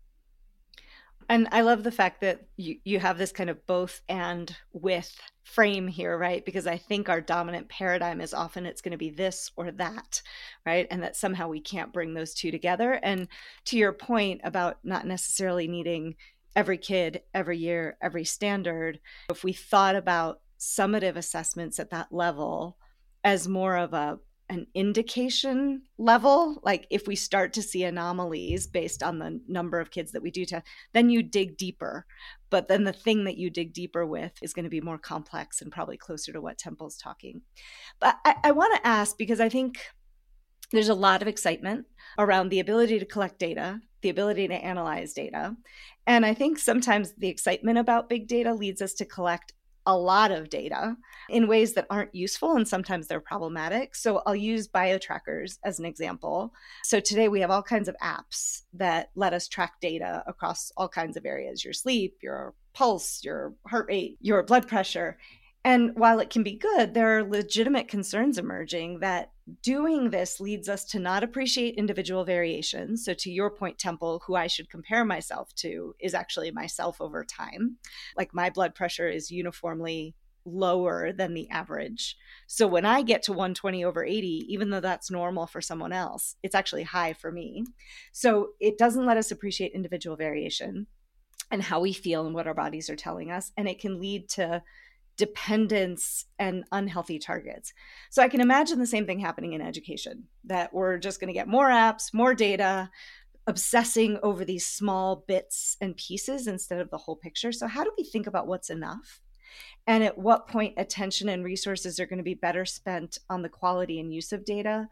And I love the fact that you, you have this kind of both and with frame here, right? Because I think our dominant paradigm is often it's going to be this or that, right? And that somehow we can't bring those two together. And to your point about not necessarily needing every kid, every year, every standard, if we thought about summative assessments at that level as more of a an indication level, like if we start to see anomalies based on the number of kids that we do to, then you dig deeper. But then the thing that you dig deeper with is going to be more complex and probably closer to what Temple's talking. But I, I want to ask, because I think there's a lot of excitement around the ability to collect data, the ability to analyze data. And I think sometimes the excitement about big data leads us to collect a lot of data in ways that aren't useful, and sometimes they're problematic. So I'll use BioTrackers as an example. So today we have all kinds of apps that let us track data across all kinds of areas, your sleep, your pulse, your heart rate, your blood pressure. And while it can be good, there are legitimate concerns emerging that doing this leads us to not appreciate individual variations. So to your point, Temple, who I should compare myself to is actually myself over time. Like my blood pressure is uniformly lower than the average. So when I get to one twenty over eighty, even though that's normal for someone else, it's actually high for me. So it doesn't let us appreciate individual variation and how we feel and what our bodies are telling us. And it can lead to dependence and unhealthy targets. So I can imagine the same thing happening in education, that we're just going to get more apps, more data, obsessing over these small bits and pieces instead of the whole picture. So how do we think about what's enough? And at what point attention and resources are going to be better spent on the quality and use of data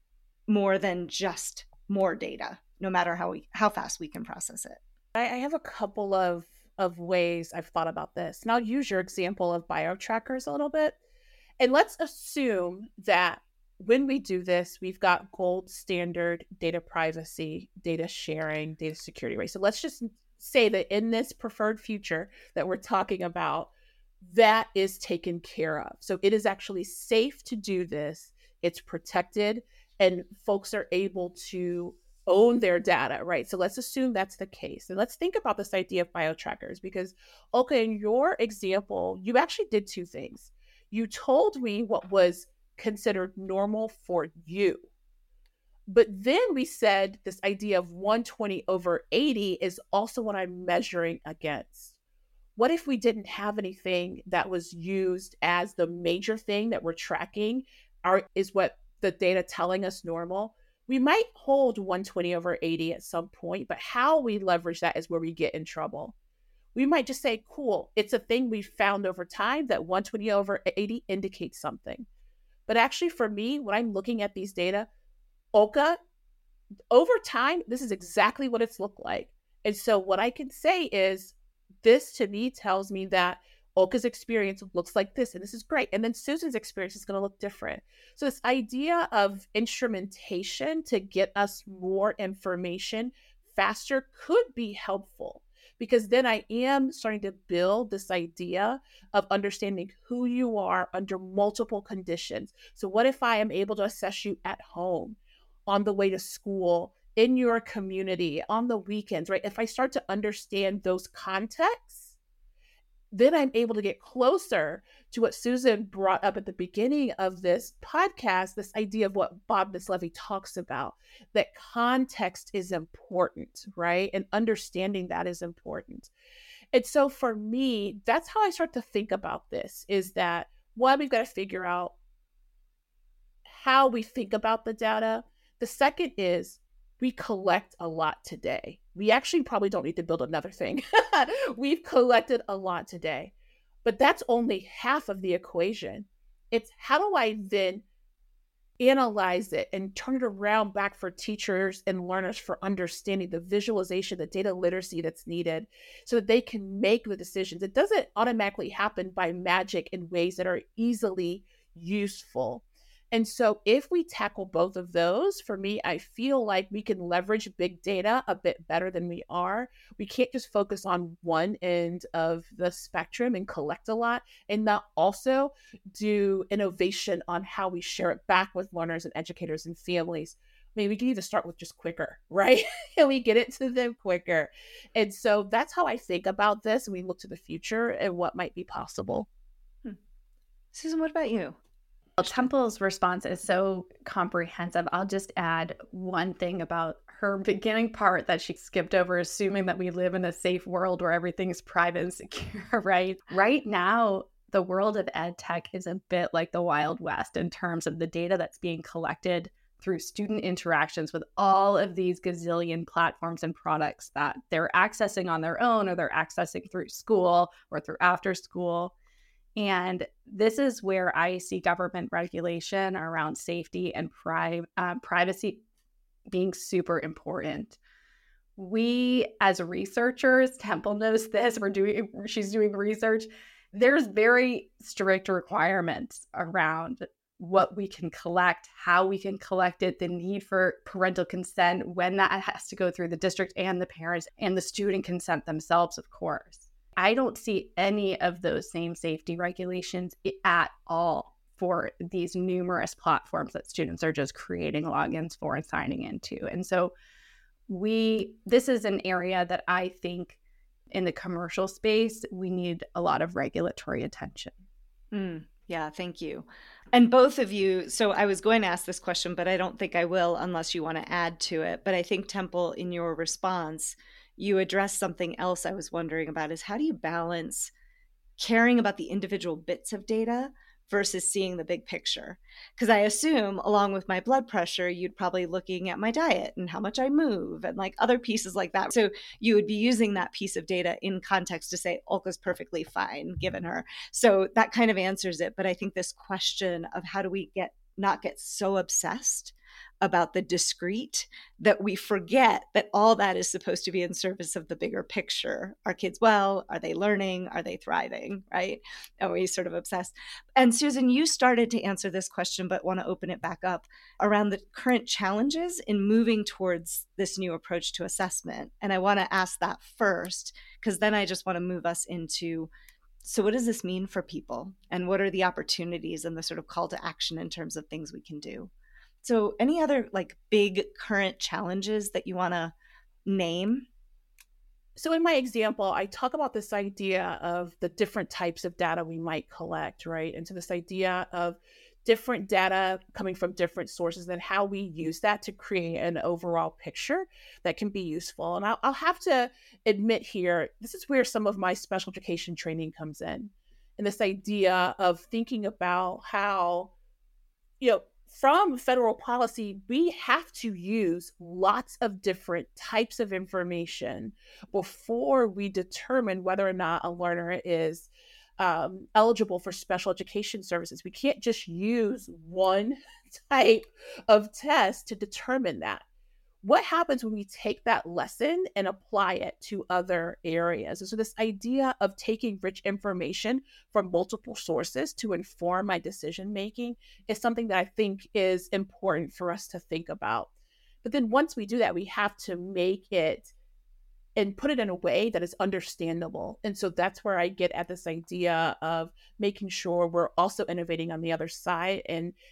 more than just more data, no matter how we how fast we can process it? I, I have a couple of of ways I've thought about this. And I'll use your example of BioTrackers a little bit. And let's assume that when we do this, we've got gold standard data privacy, data sharing, data security, right? So let's just say that in this preferred future that we're talking about, that is taken care of. So it is actually safe to do this. It's protected and folks are able to own their data, right? So let's assume that's the case. And let's think about this idea of BioTrackers because, okay, in your example, you actually did two things. You told me what was considered normal for you. But then we said this idea of one twenty over eighty is also what I'm measuring against. What if we didn't have anything that was used as the major thing that we're tracking are, is what the data telling us normal? We might hold one twenty over eighty at some point, but how we leverage that is where we get in trouble. We might just say, cool, it's a thing we've found over time that one twenty over eighty indicates something. But actually for me, when I'm looking at these data, O C A, over time, this is exactly what it's looked like. And so what I can say is, this to me tells me that O C A's experience looks like this, and this is great. And then Susan's experience is going to look different. So this idea of instrumentation to get us more information faster could be helpful, because then I am starting to build this idea of understanding who you are under multiple conditions. So what if I am able to assess you at home, on the way to school, in your community, on the weekends, right? If I start to understand those contexts, then I'm able to get closer to what Susan brought up at the beginning of this podcast, this idea of what Bob Mislevy talks about, that context is important, right? And understanding that is important. And so for me, that's how I start to think about this, is that one, we've got to figure out how we think about the data. The second is we collect a lot today. We actually probably don't need to build another thing. We've collected a lot today, but that's only half of the equation. It's how do I then analyze it and turn it around back for teachers and learners for understanding the visualization, the data literacy that's needed so that they can make the decisions. It doesn't automatically happen by magic in ways that are easily useful. And so if we tackle both of those, for me, I feel like we can leverage big data a bit better than we are. We can't just focus on one end of the spectrum and collect a lot and not also do innovation on how we share it back with learners and educators and families. I mean, we can either start with just quicker, right? And we get it to them quicker. And so that's how I think about this. And we look to the future and what might be possible. Hmm. Susan, what about you? Well, Temple's response is so comprehensive. I'll just add one thing about her beginning part that she skipped over, assuming that we live in a safe world where everything's private and secure, right? Right now, the world of ed tech is a bit like the Wild West in terms of the data that's being collected through student interactions with all of these gazillion platforms and products that they're accessing on their own, or they're accessing through school or through after school. And this is where I see government regulation around safety and pri- uh, privacy being super important. We, as researchers, Temple knows this, we're doing, she's doing research. There's very strict requirements around what we can collect, how we can collect it, the need for parental consent, when that has to go through the district and the parents and the student consent themselves, of course. I don't see any of those same safety regulations at all for these numerous platforms that students are just creating logins for and signing into. And so we, this is an area that I think in the commercial space, we need a lot of regulatory attention. Mm, yeah, thank you. And both of you, so I was going to ask this question, but I don't think I will unless you want to add to it. But I think, Temple, in your response, you addressed something else I was wondering about, is how do you balance caring about the individual bits of data versus seeing the big picture? Because I assume, along with my blood pressure, you'd probably looking at my diet and how much I move and like other pieces like that. So you would be using that piece of data in context to say Olga's perfectly fine given her. So that kind of answers it. But I think this question of how do we get not get so obsessed about the discrete that we forget that all that is supposed to be in service of the bigger picture. Are kids well? Are they learning? Are they thriving? Right? And we sort of obsessed. And Susan, you started to answer this question, but want to open it back up around the current challenges in moving towards this new approach to assessment. And I want to ask that first, because then I just want to move us into, so what does this mean for people? And what are the opportunities and the sort of call to action in terms of things we can do? So any other like big current challenges that you want to name? So in my example, I talk about this idea of the different types of data we might collect, right? And so this idea of different data coming from different sources and how we use that to create an overall picture that can be useful. And I'll, I'll have to admit here, this is where some of my special education training comes in. And this idea of thinking about how, you know, from federal policy, we have to use lots of different types of information before we determine whether or not a learner is um, eligible for special education services. We can't just use one type of test to determine that. What happens when we take that lesson and apply it to other areas? And so this idea of taking rich information from multiple sources to inform my decision-making is something that I think is important for us to think about. But then once we do that, we have to make it and put it in a way that is understandable. And so that's where I get at this idea of making sure we're also innovating on the other side and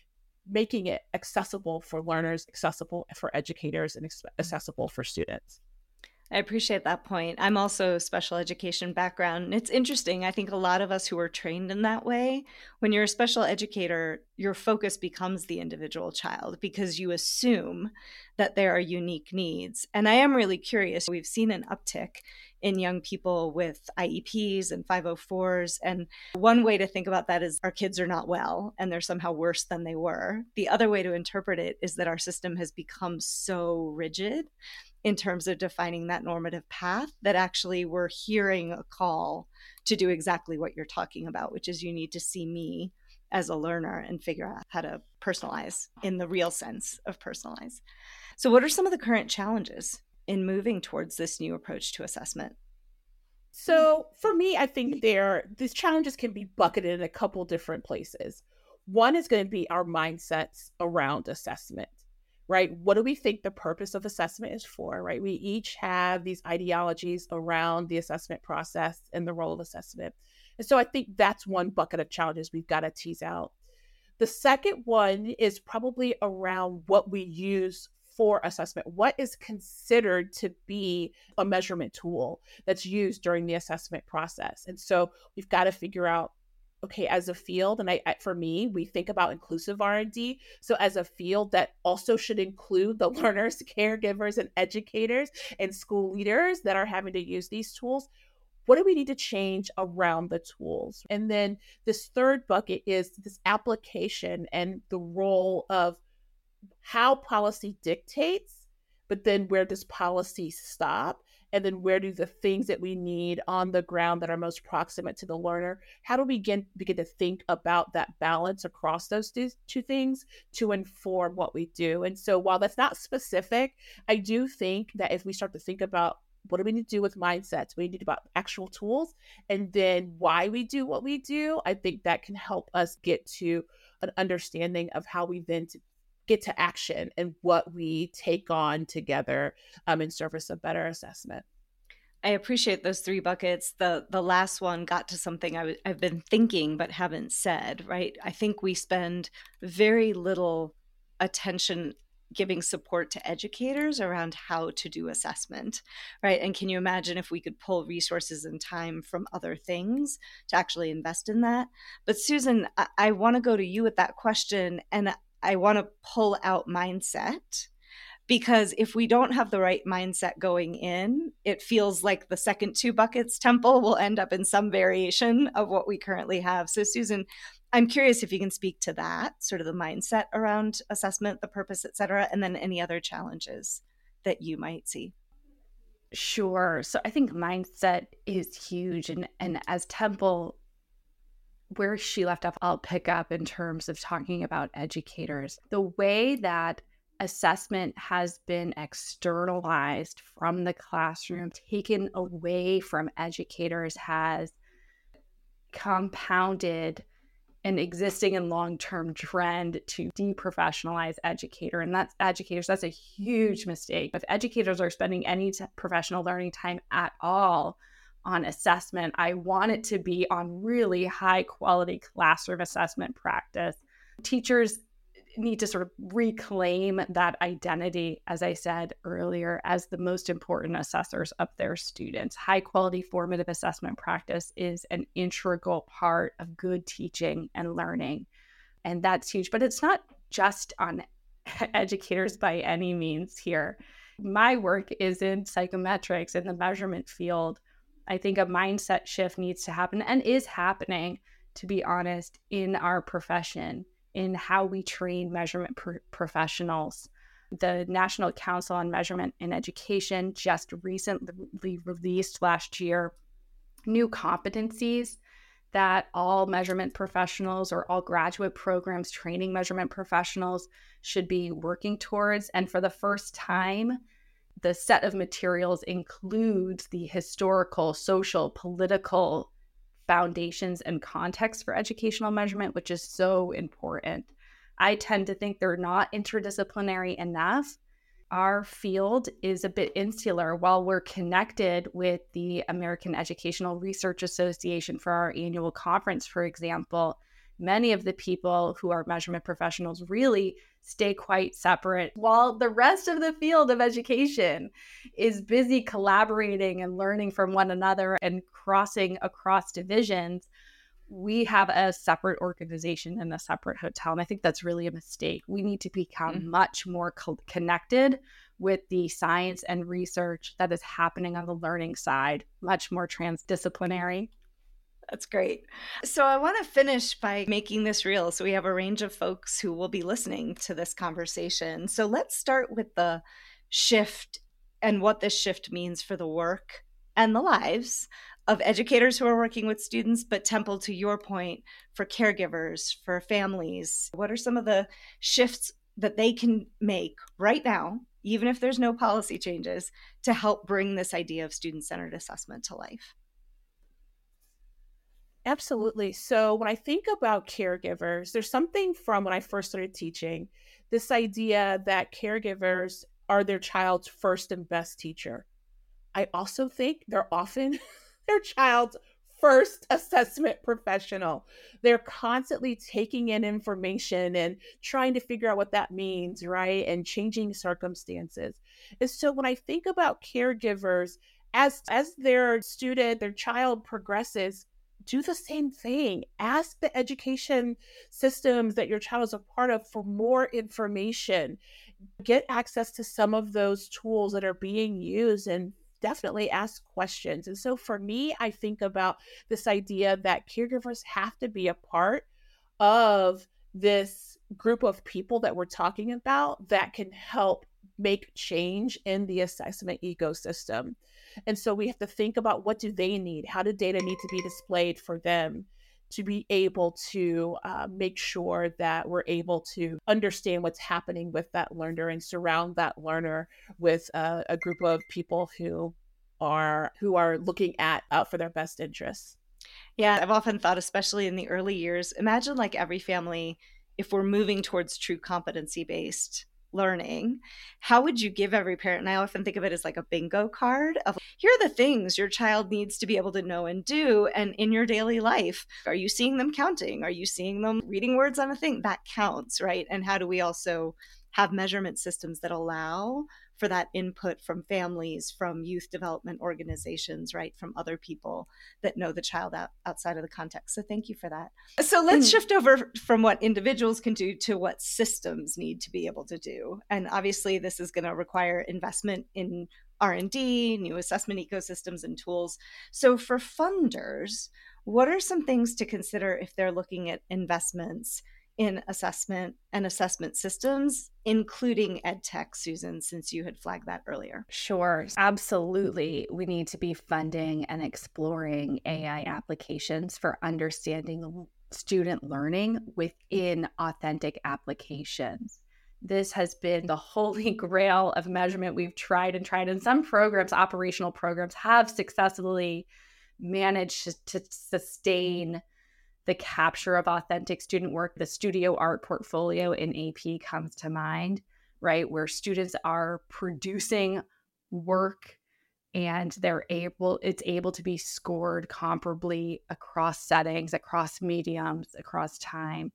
making it accessible for learners, accessible for educators, and accessible for students. I appreciate that point. I'm also special education background. And it's interesting. I think a lot of us who are trained in that way, when you're a special educator, your focus becomes the individual child because you assume that there are unique needs. And I am really curious. We've seen an uptick in young people with I E Ps and five oh fours. And one way to think about that is our kids are not well and they're somehow worse than they were. The other way to interpret it is that our system has become so rigid in terms of defining that normative path that actually we're hearing a call to do exactly what you're talking about, which is you need to see me as a learner and figure out how to personalize in the real sense of personalize. So what are some of the current challenges in moving towards this new approach to assessment? So for me, I think there these challenges can be bucketed in a couple different places. One is going to be our mindsets around assessment. Right? What do we think the purpose of assessment is for, right? We each have these ideologies around the assessment process and the role of assessment. And so I think that's one bucket of challenges we've got to tease out. The second one is probably around what we use for assessment. What is considered to be a measurement tool that's used during the assessment process? And so we've got to figure out, okay, as a field, and I, I for me, we think about inclusive R and D. So as a field, that also should include the learners, caregivers, and educators and school leaders that are having to use these tools. What do we need to change around the tools? And then this third bucket is this application and the role of how policy dictates, but then where does policy stop? And then where do the things that we need on the ground that are most proximate to the learner, how do we begin, begin to think about that balance across those two things to inform what we do? And so while that's not specific, I do think that if we start to think about what do we need to do with mindsets, we need about actual tools, and then why we do what we do, I think that can help us get to an understanding of how we then to get to action and what we take on together um, in service of better assessment. I appreciate those three buckets. The the last one got to something I w- I've been thinking but haven't said, right? I think we spend very little attention giving support to educators around how to do assessment, right? And can you imagine if we could pull resources and time from other things to actually invest in that? But Susan, I, I want to go to you with that question, and I want to pull out mindset, because if we don't have the right mindset going in, it feels like the second two buckets, Temple, will end up in some variation of what we currently have. So Susan, I'm curious if you can speak to that, sort of the mindset around assessment, the purpose, et cetera, and then any other challenges that you might see. Sure. So I think mindset is huge. And, and as Temple, where she left off, I'll pick up in terms of talking about educators. The way that assessment has been externalized from the classroom, taken away from educators, has compounded an existing and long-term trend to deprofessionalize educator. And that's educators. That's a huge mistake. If educators are spending any t- professional learning time at all on assessment, I want it to be on really high quality classroom assessment practice. Teachers need to sort of reclaim that identity, as I said earlier, as the most important assessors of their students. High quality formative assessment practice is an integral part of good teaching and learning. And that's huge, but it's not just on educators by any means here. My work is in psychometrics, in the measurement field. I think a mindset shift needs to happen and is happening, to be honest, in our profession, in how we train measurement pr- professionals. The National Council on Measurement in Education just recently released last year new competencies that all measurement professionals or all graduate programs training measurement professionals should be working towards. And for the first time, the set of materials includes the historical, social, political foundations and context for educational measurement, which is so important. I tend to think they're not interdisciplinary enough. Our field is a bit insular. While we're connected with the American Educational Research Association for our annual conference, for example, many of the people who are measurement professionals really stay quite separate while the rest of the field of education is busy collaborating and learning from one another and crossing across divisions. We have a separate organization and a separate hotel. And I think that's really a mistake. We need to become mm-hmm. much more co- connected with the science and research that is happening on the learning side, much more transdisciplinary. That's great. So I want to finish by making this real. So we have a range of folks who will be listening to this conversation. So let's start with the shift and what this shift means for the work and the lives of educators who are working with students, but Temple, to your point, for caregivers, for families. What are some of the shifts that they can make right now, even if there's no policy changes, to help bring this idea of student-centered assessment to life? Absolutely. So when I think about caregivers, there's something from when I first started teaching, this idea that caregivers are their child's first and best teacher. I also think they're often their child's first assessment professional. They're constantly taking in information and trying to figure out what that means, right? And changing circumstances. And so when I think about caregivers, as as their student, their child progresses, do the same thing. Ask the education systems that your child is a part of for more information. Get access to some of those tools that are being used and definitely ask questions. And so for me, I think about this idea that caregivers have to be a part of this group of people that we're talking about that can help make change in the assessment ecosystem. And so we have to think about, what do they need? How do data need to be displayed for them to be able to uh, make sure that we're able to understand what's happening with that learner and surround that learner with uh, a group of people who are who are looking at out for their best interests. Yeah, I've often thought, especially in the early years, imagine like every family, if we're moving towards true competency-based learning, how would you give every parent? And I often think of it as like a bingo card of, here are the things your child needs to be able to know and do. And in your daily life, are you seeing them counting? Are you seeing them reading words on a thing? That counts, right? And how do we also have measurement systems that allow for that input from families, from youth development organizations, right? From other people that know the child out, outside of the context. So thank you for that. So let's mm. shift over from what individuals can do to what systems need to be able to do. And obviously this is going to require investment in R and D, new assessment ecosystems and tools. So for funders, what are some things to consider if they're looking at investments in assessment and assessment systems, including EdTech, Susan, since you had flagged that earlier? Sure. Absolutely. We need to be funding and exploring A I applications for understanding student learning within authentic applications. This has been the holy grail of measurement. We've tried and tried, and some programs, operational programs, have successfully managed to sustain the capture of authentic student work. The Studio Art portfolio in A P comes to mind, right? Where students are producing work and they're able, it's able to be scored comparably across settings, across mediums, across time.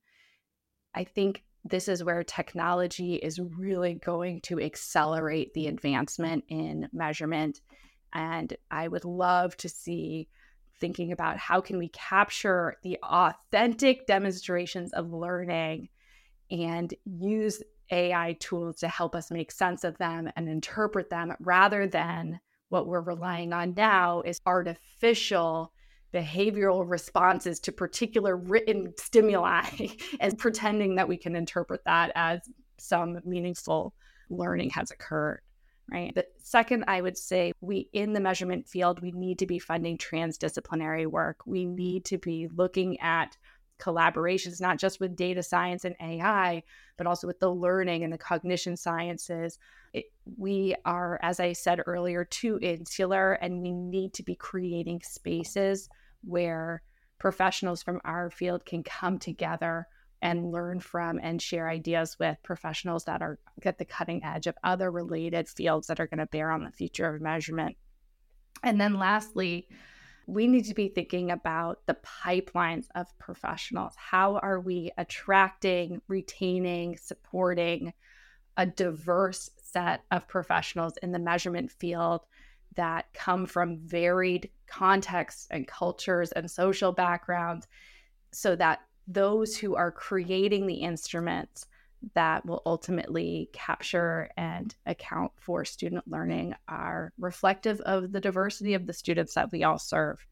I think this is where technology is really going to accelerate the advancement in measurement. And I would love to see thinking about how can we capture the authentic demonstrations of learning and use A I tools to help us make sense of them and interpret them, rather than what we're relying on now is artificial behavioral responses to particular written stimuli and pretending that we can interpret that as some meaningful learning has occurred. Right. The second, I would say, we in the measurement field, we need to be funding transdisciplinary work. We need to be looking at collaborations, not just with data science and A I, but also with the learning and the cognition sciences. It, we are, as I said earlier, too insular, and we need to be creating spaces where professionals from our field can come together and learn from and share ideas with professionals that are at the cutting edge of other related fields that are going to bear on the future of measurement. And then lastly, we need to be thinking about the pipelines of professionals. How are we attracting, retaining, supporting a diverse set of professionals in the measurement field that come from varied contexts and cultures and social backgrounds, so that those who are creating the instruments that will ultimately capture and account for student learning are reflective of the diversity of the students that we all serve.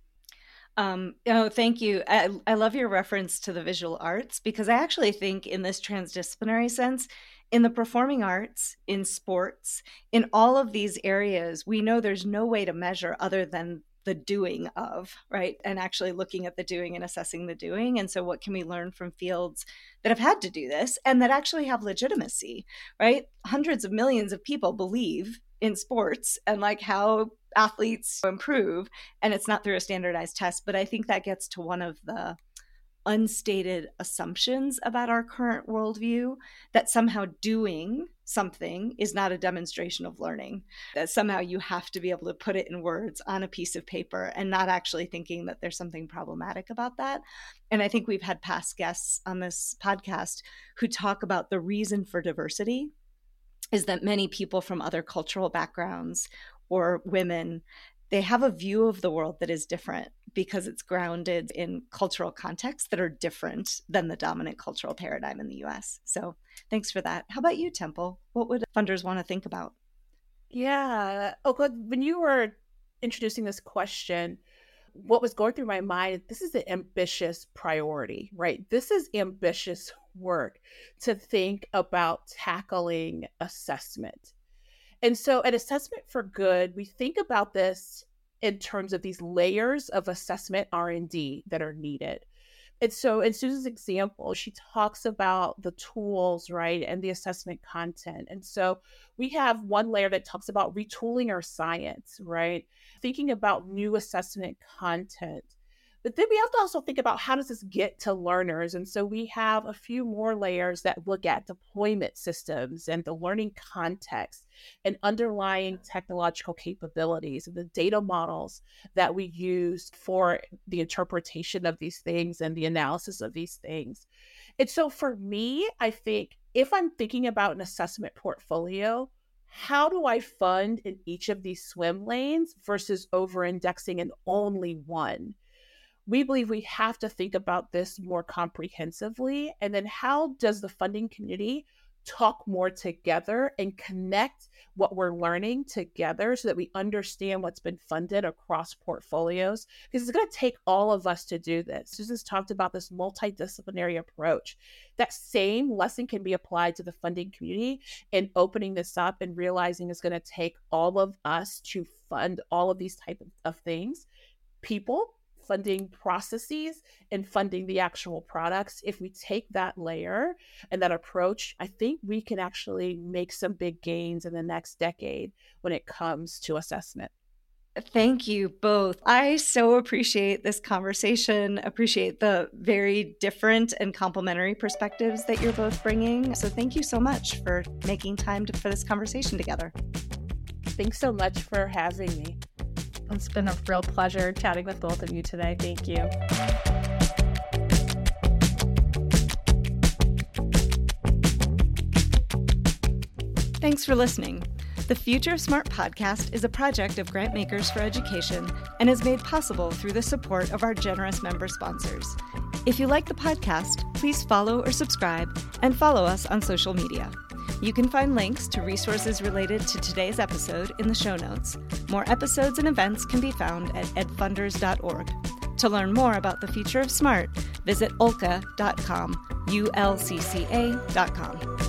Um, oh, thank you. I, I love your reference to the visual arts, because I actually think in this transdisciplinary sense, in the performing arts, in sports, in all of these areas, we know there's no way to measure other than the doing of, right? And actually looking at the doing and assessing the doing. And so what can we learn from fields that have had to do this and that actually have legitimacy, right? Hundreds of millions of people believe in sports and like how athletes improve, and it's not through a standardized test. But I think that gets to one of the unstated assumptions about our current worldview, that somehow doing something is not a demonstration of learning, that somehow you have to be able to put it in words on a piece of paper, and not actually thinking that there's something problematic about that. And I think we've had past guests on this podcast who talk about the reason for diversity is that many people from other cultural backgrounds or women, they have a view of the world that is different because it's grounded in cultural contexts that are different than the dominant cultural paradigm in the U S. So thanks for that. How about you, Temple? What would funders want to think about? Yeah. Oh, good. When you were introducing this question, what was going through my mind, this is an ambitious priority, right? This is ambitious work to think about tackling assessment. And so at Assessment for Good, we think about this in terms of these layers of assessment R and D that are needed. And so in Susan's example, she talks about the tools, right, and the assessment content. And so we have one layer that talks about retooling our science, right, thinking about new assessment content. But then we have to also think about, how does this get to learners? And so we have a few more layers that look at deployment systems and the learning context and underlying technological capabilities and the data models that we use for the interpretation of these things and the analysis of these things. And so for me, I think if I'm thinking about an assessment portfolio, how do I fund in each of these swim lanes versus over-indexing in only one? We believe we have to think about this more comprehensively. And then how does the funding community talk more together and connect what we're learning together so that we understand what's been funded across portfolios? Because it's going to take all of us to do this. Susan's talked about this multidisciplinary approach. That same lesson can be applied to the funding community, and opening this up and realizing it's going to take all of us to fund all of these types of things. People, funding processes, and funding the actual products. If we take that layer and that approach, I think we can actually make some big gains in the next decade when it comes to assessment. Thank you both. I so appreciate this conversation, appreciate the very different and complementary perspectives that you're both bringing. So thank you so much for making time to, for this conversation together. Thanks so much for having me. It's been a real pleasure chatting with both of you today. Thank you. Thanks for listening. The Future of Smart podcast is a project of Grantmakers for Education and is made possible through the support of our generous member sponsors. If you like the podcast, please follow or subscribe and follow us on social media. You can find links to resources related to today's episode in the show notes. More episodes and events can be found at ed funders dot org. To learn more about the future of SMART, visit ulcca dot com, U L C C A dot com.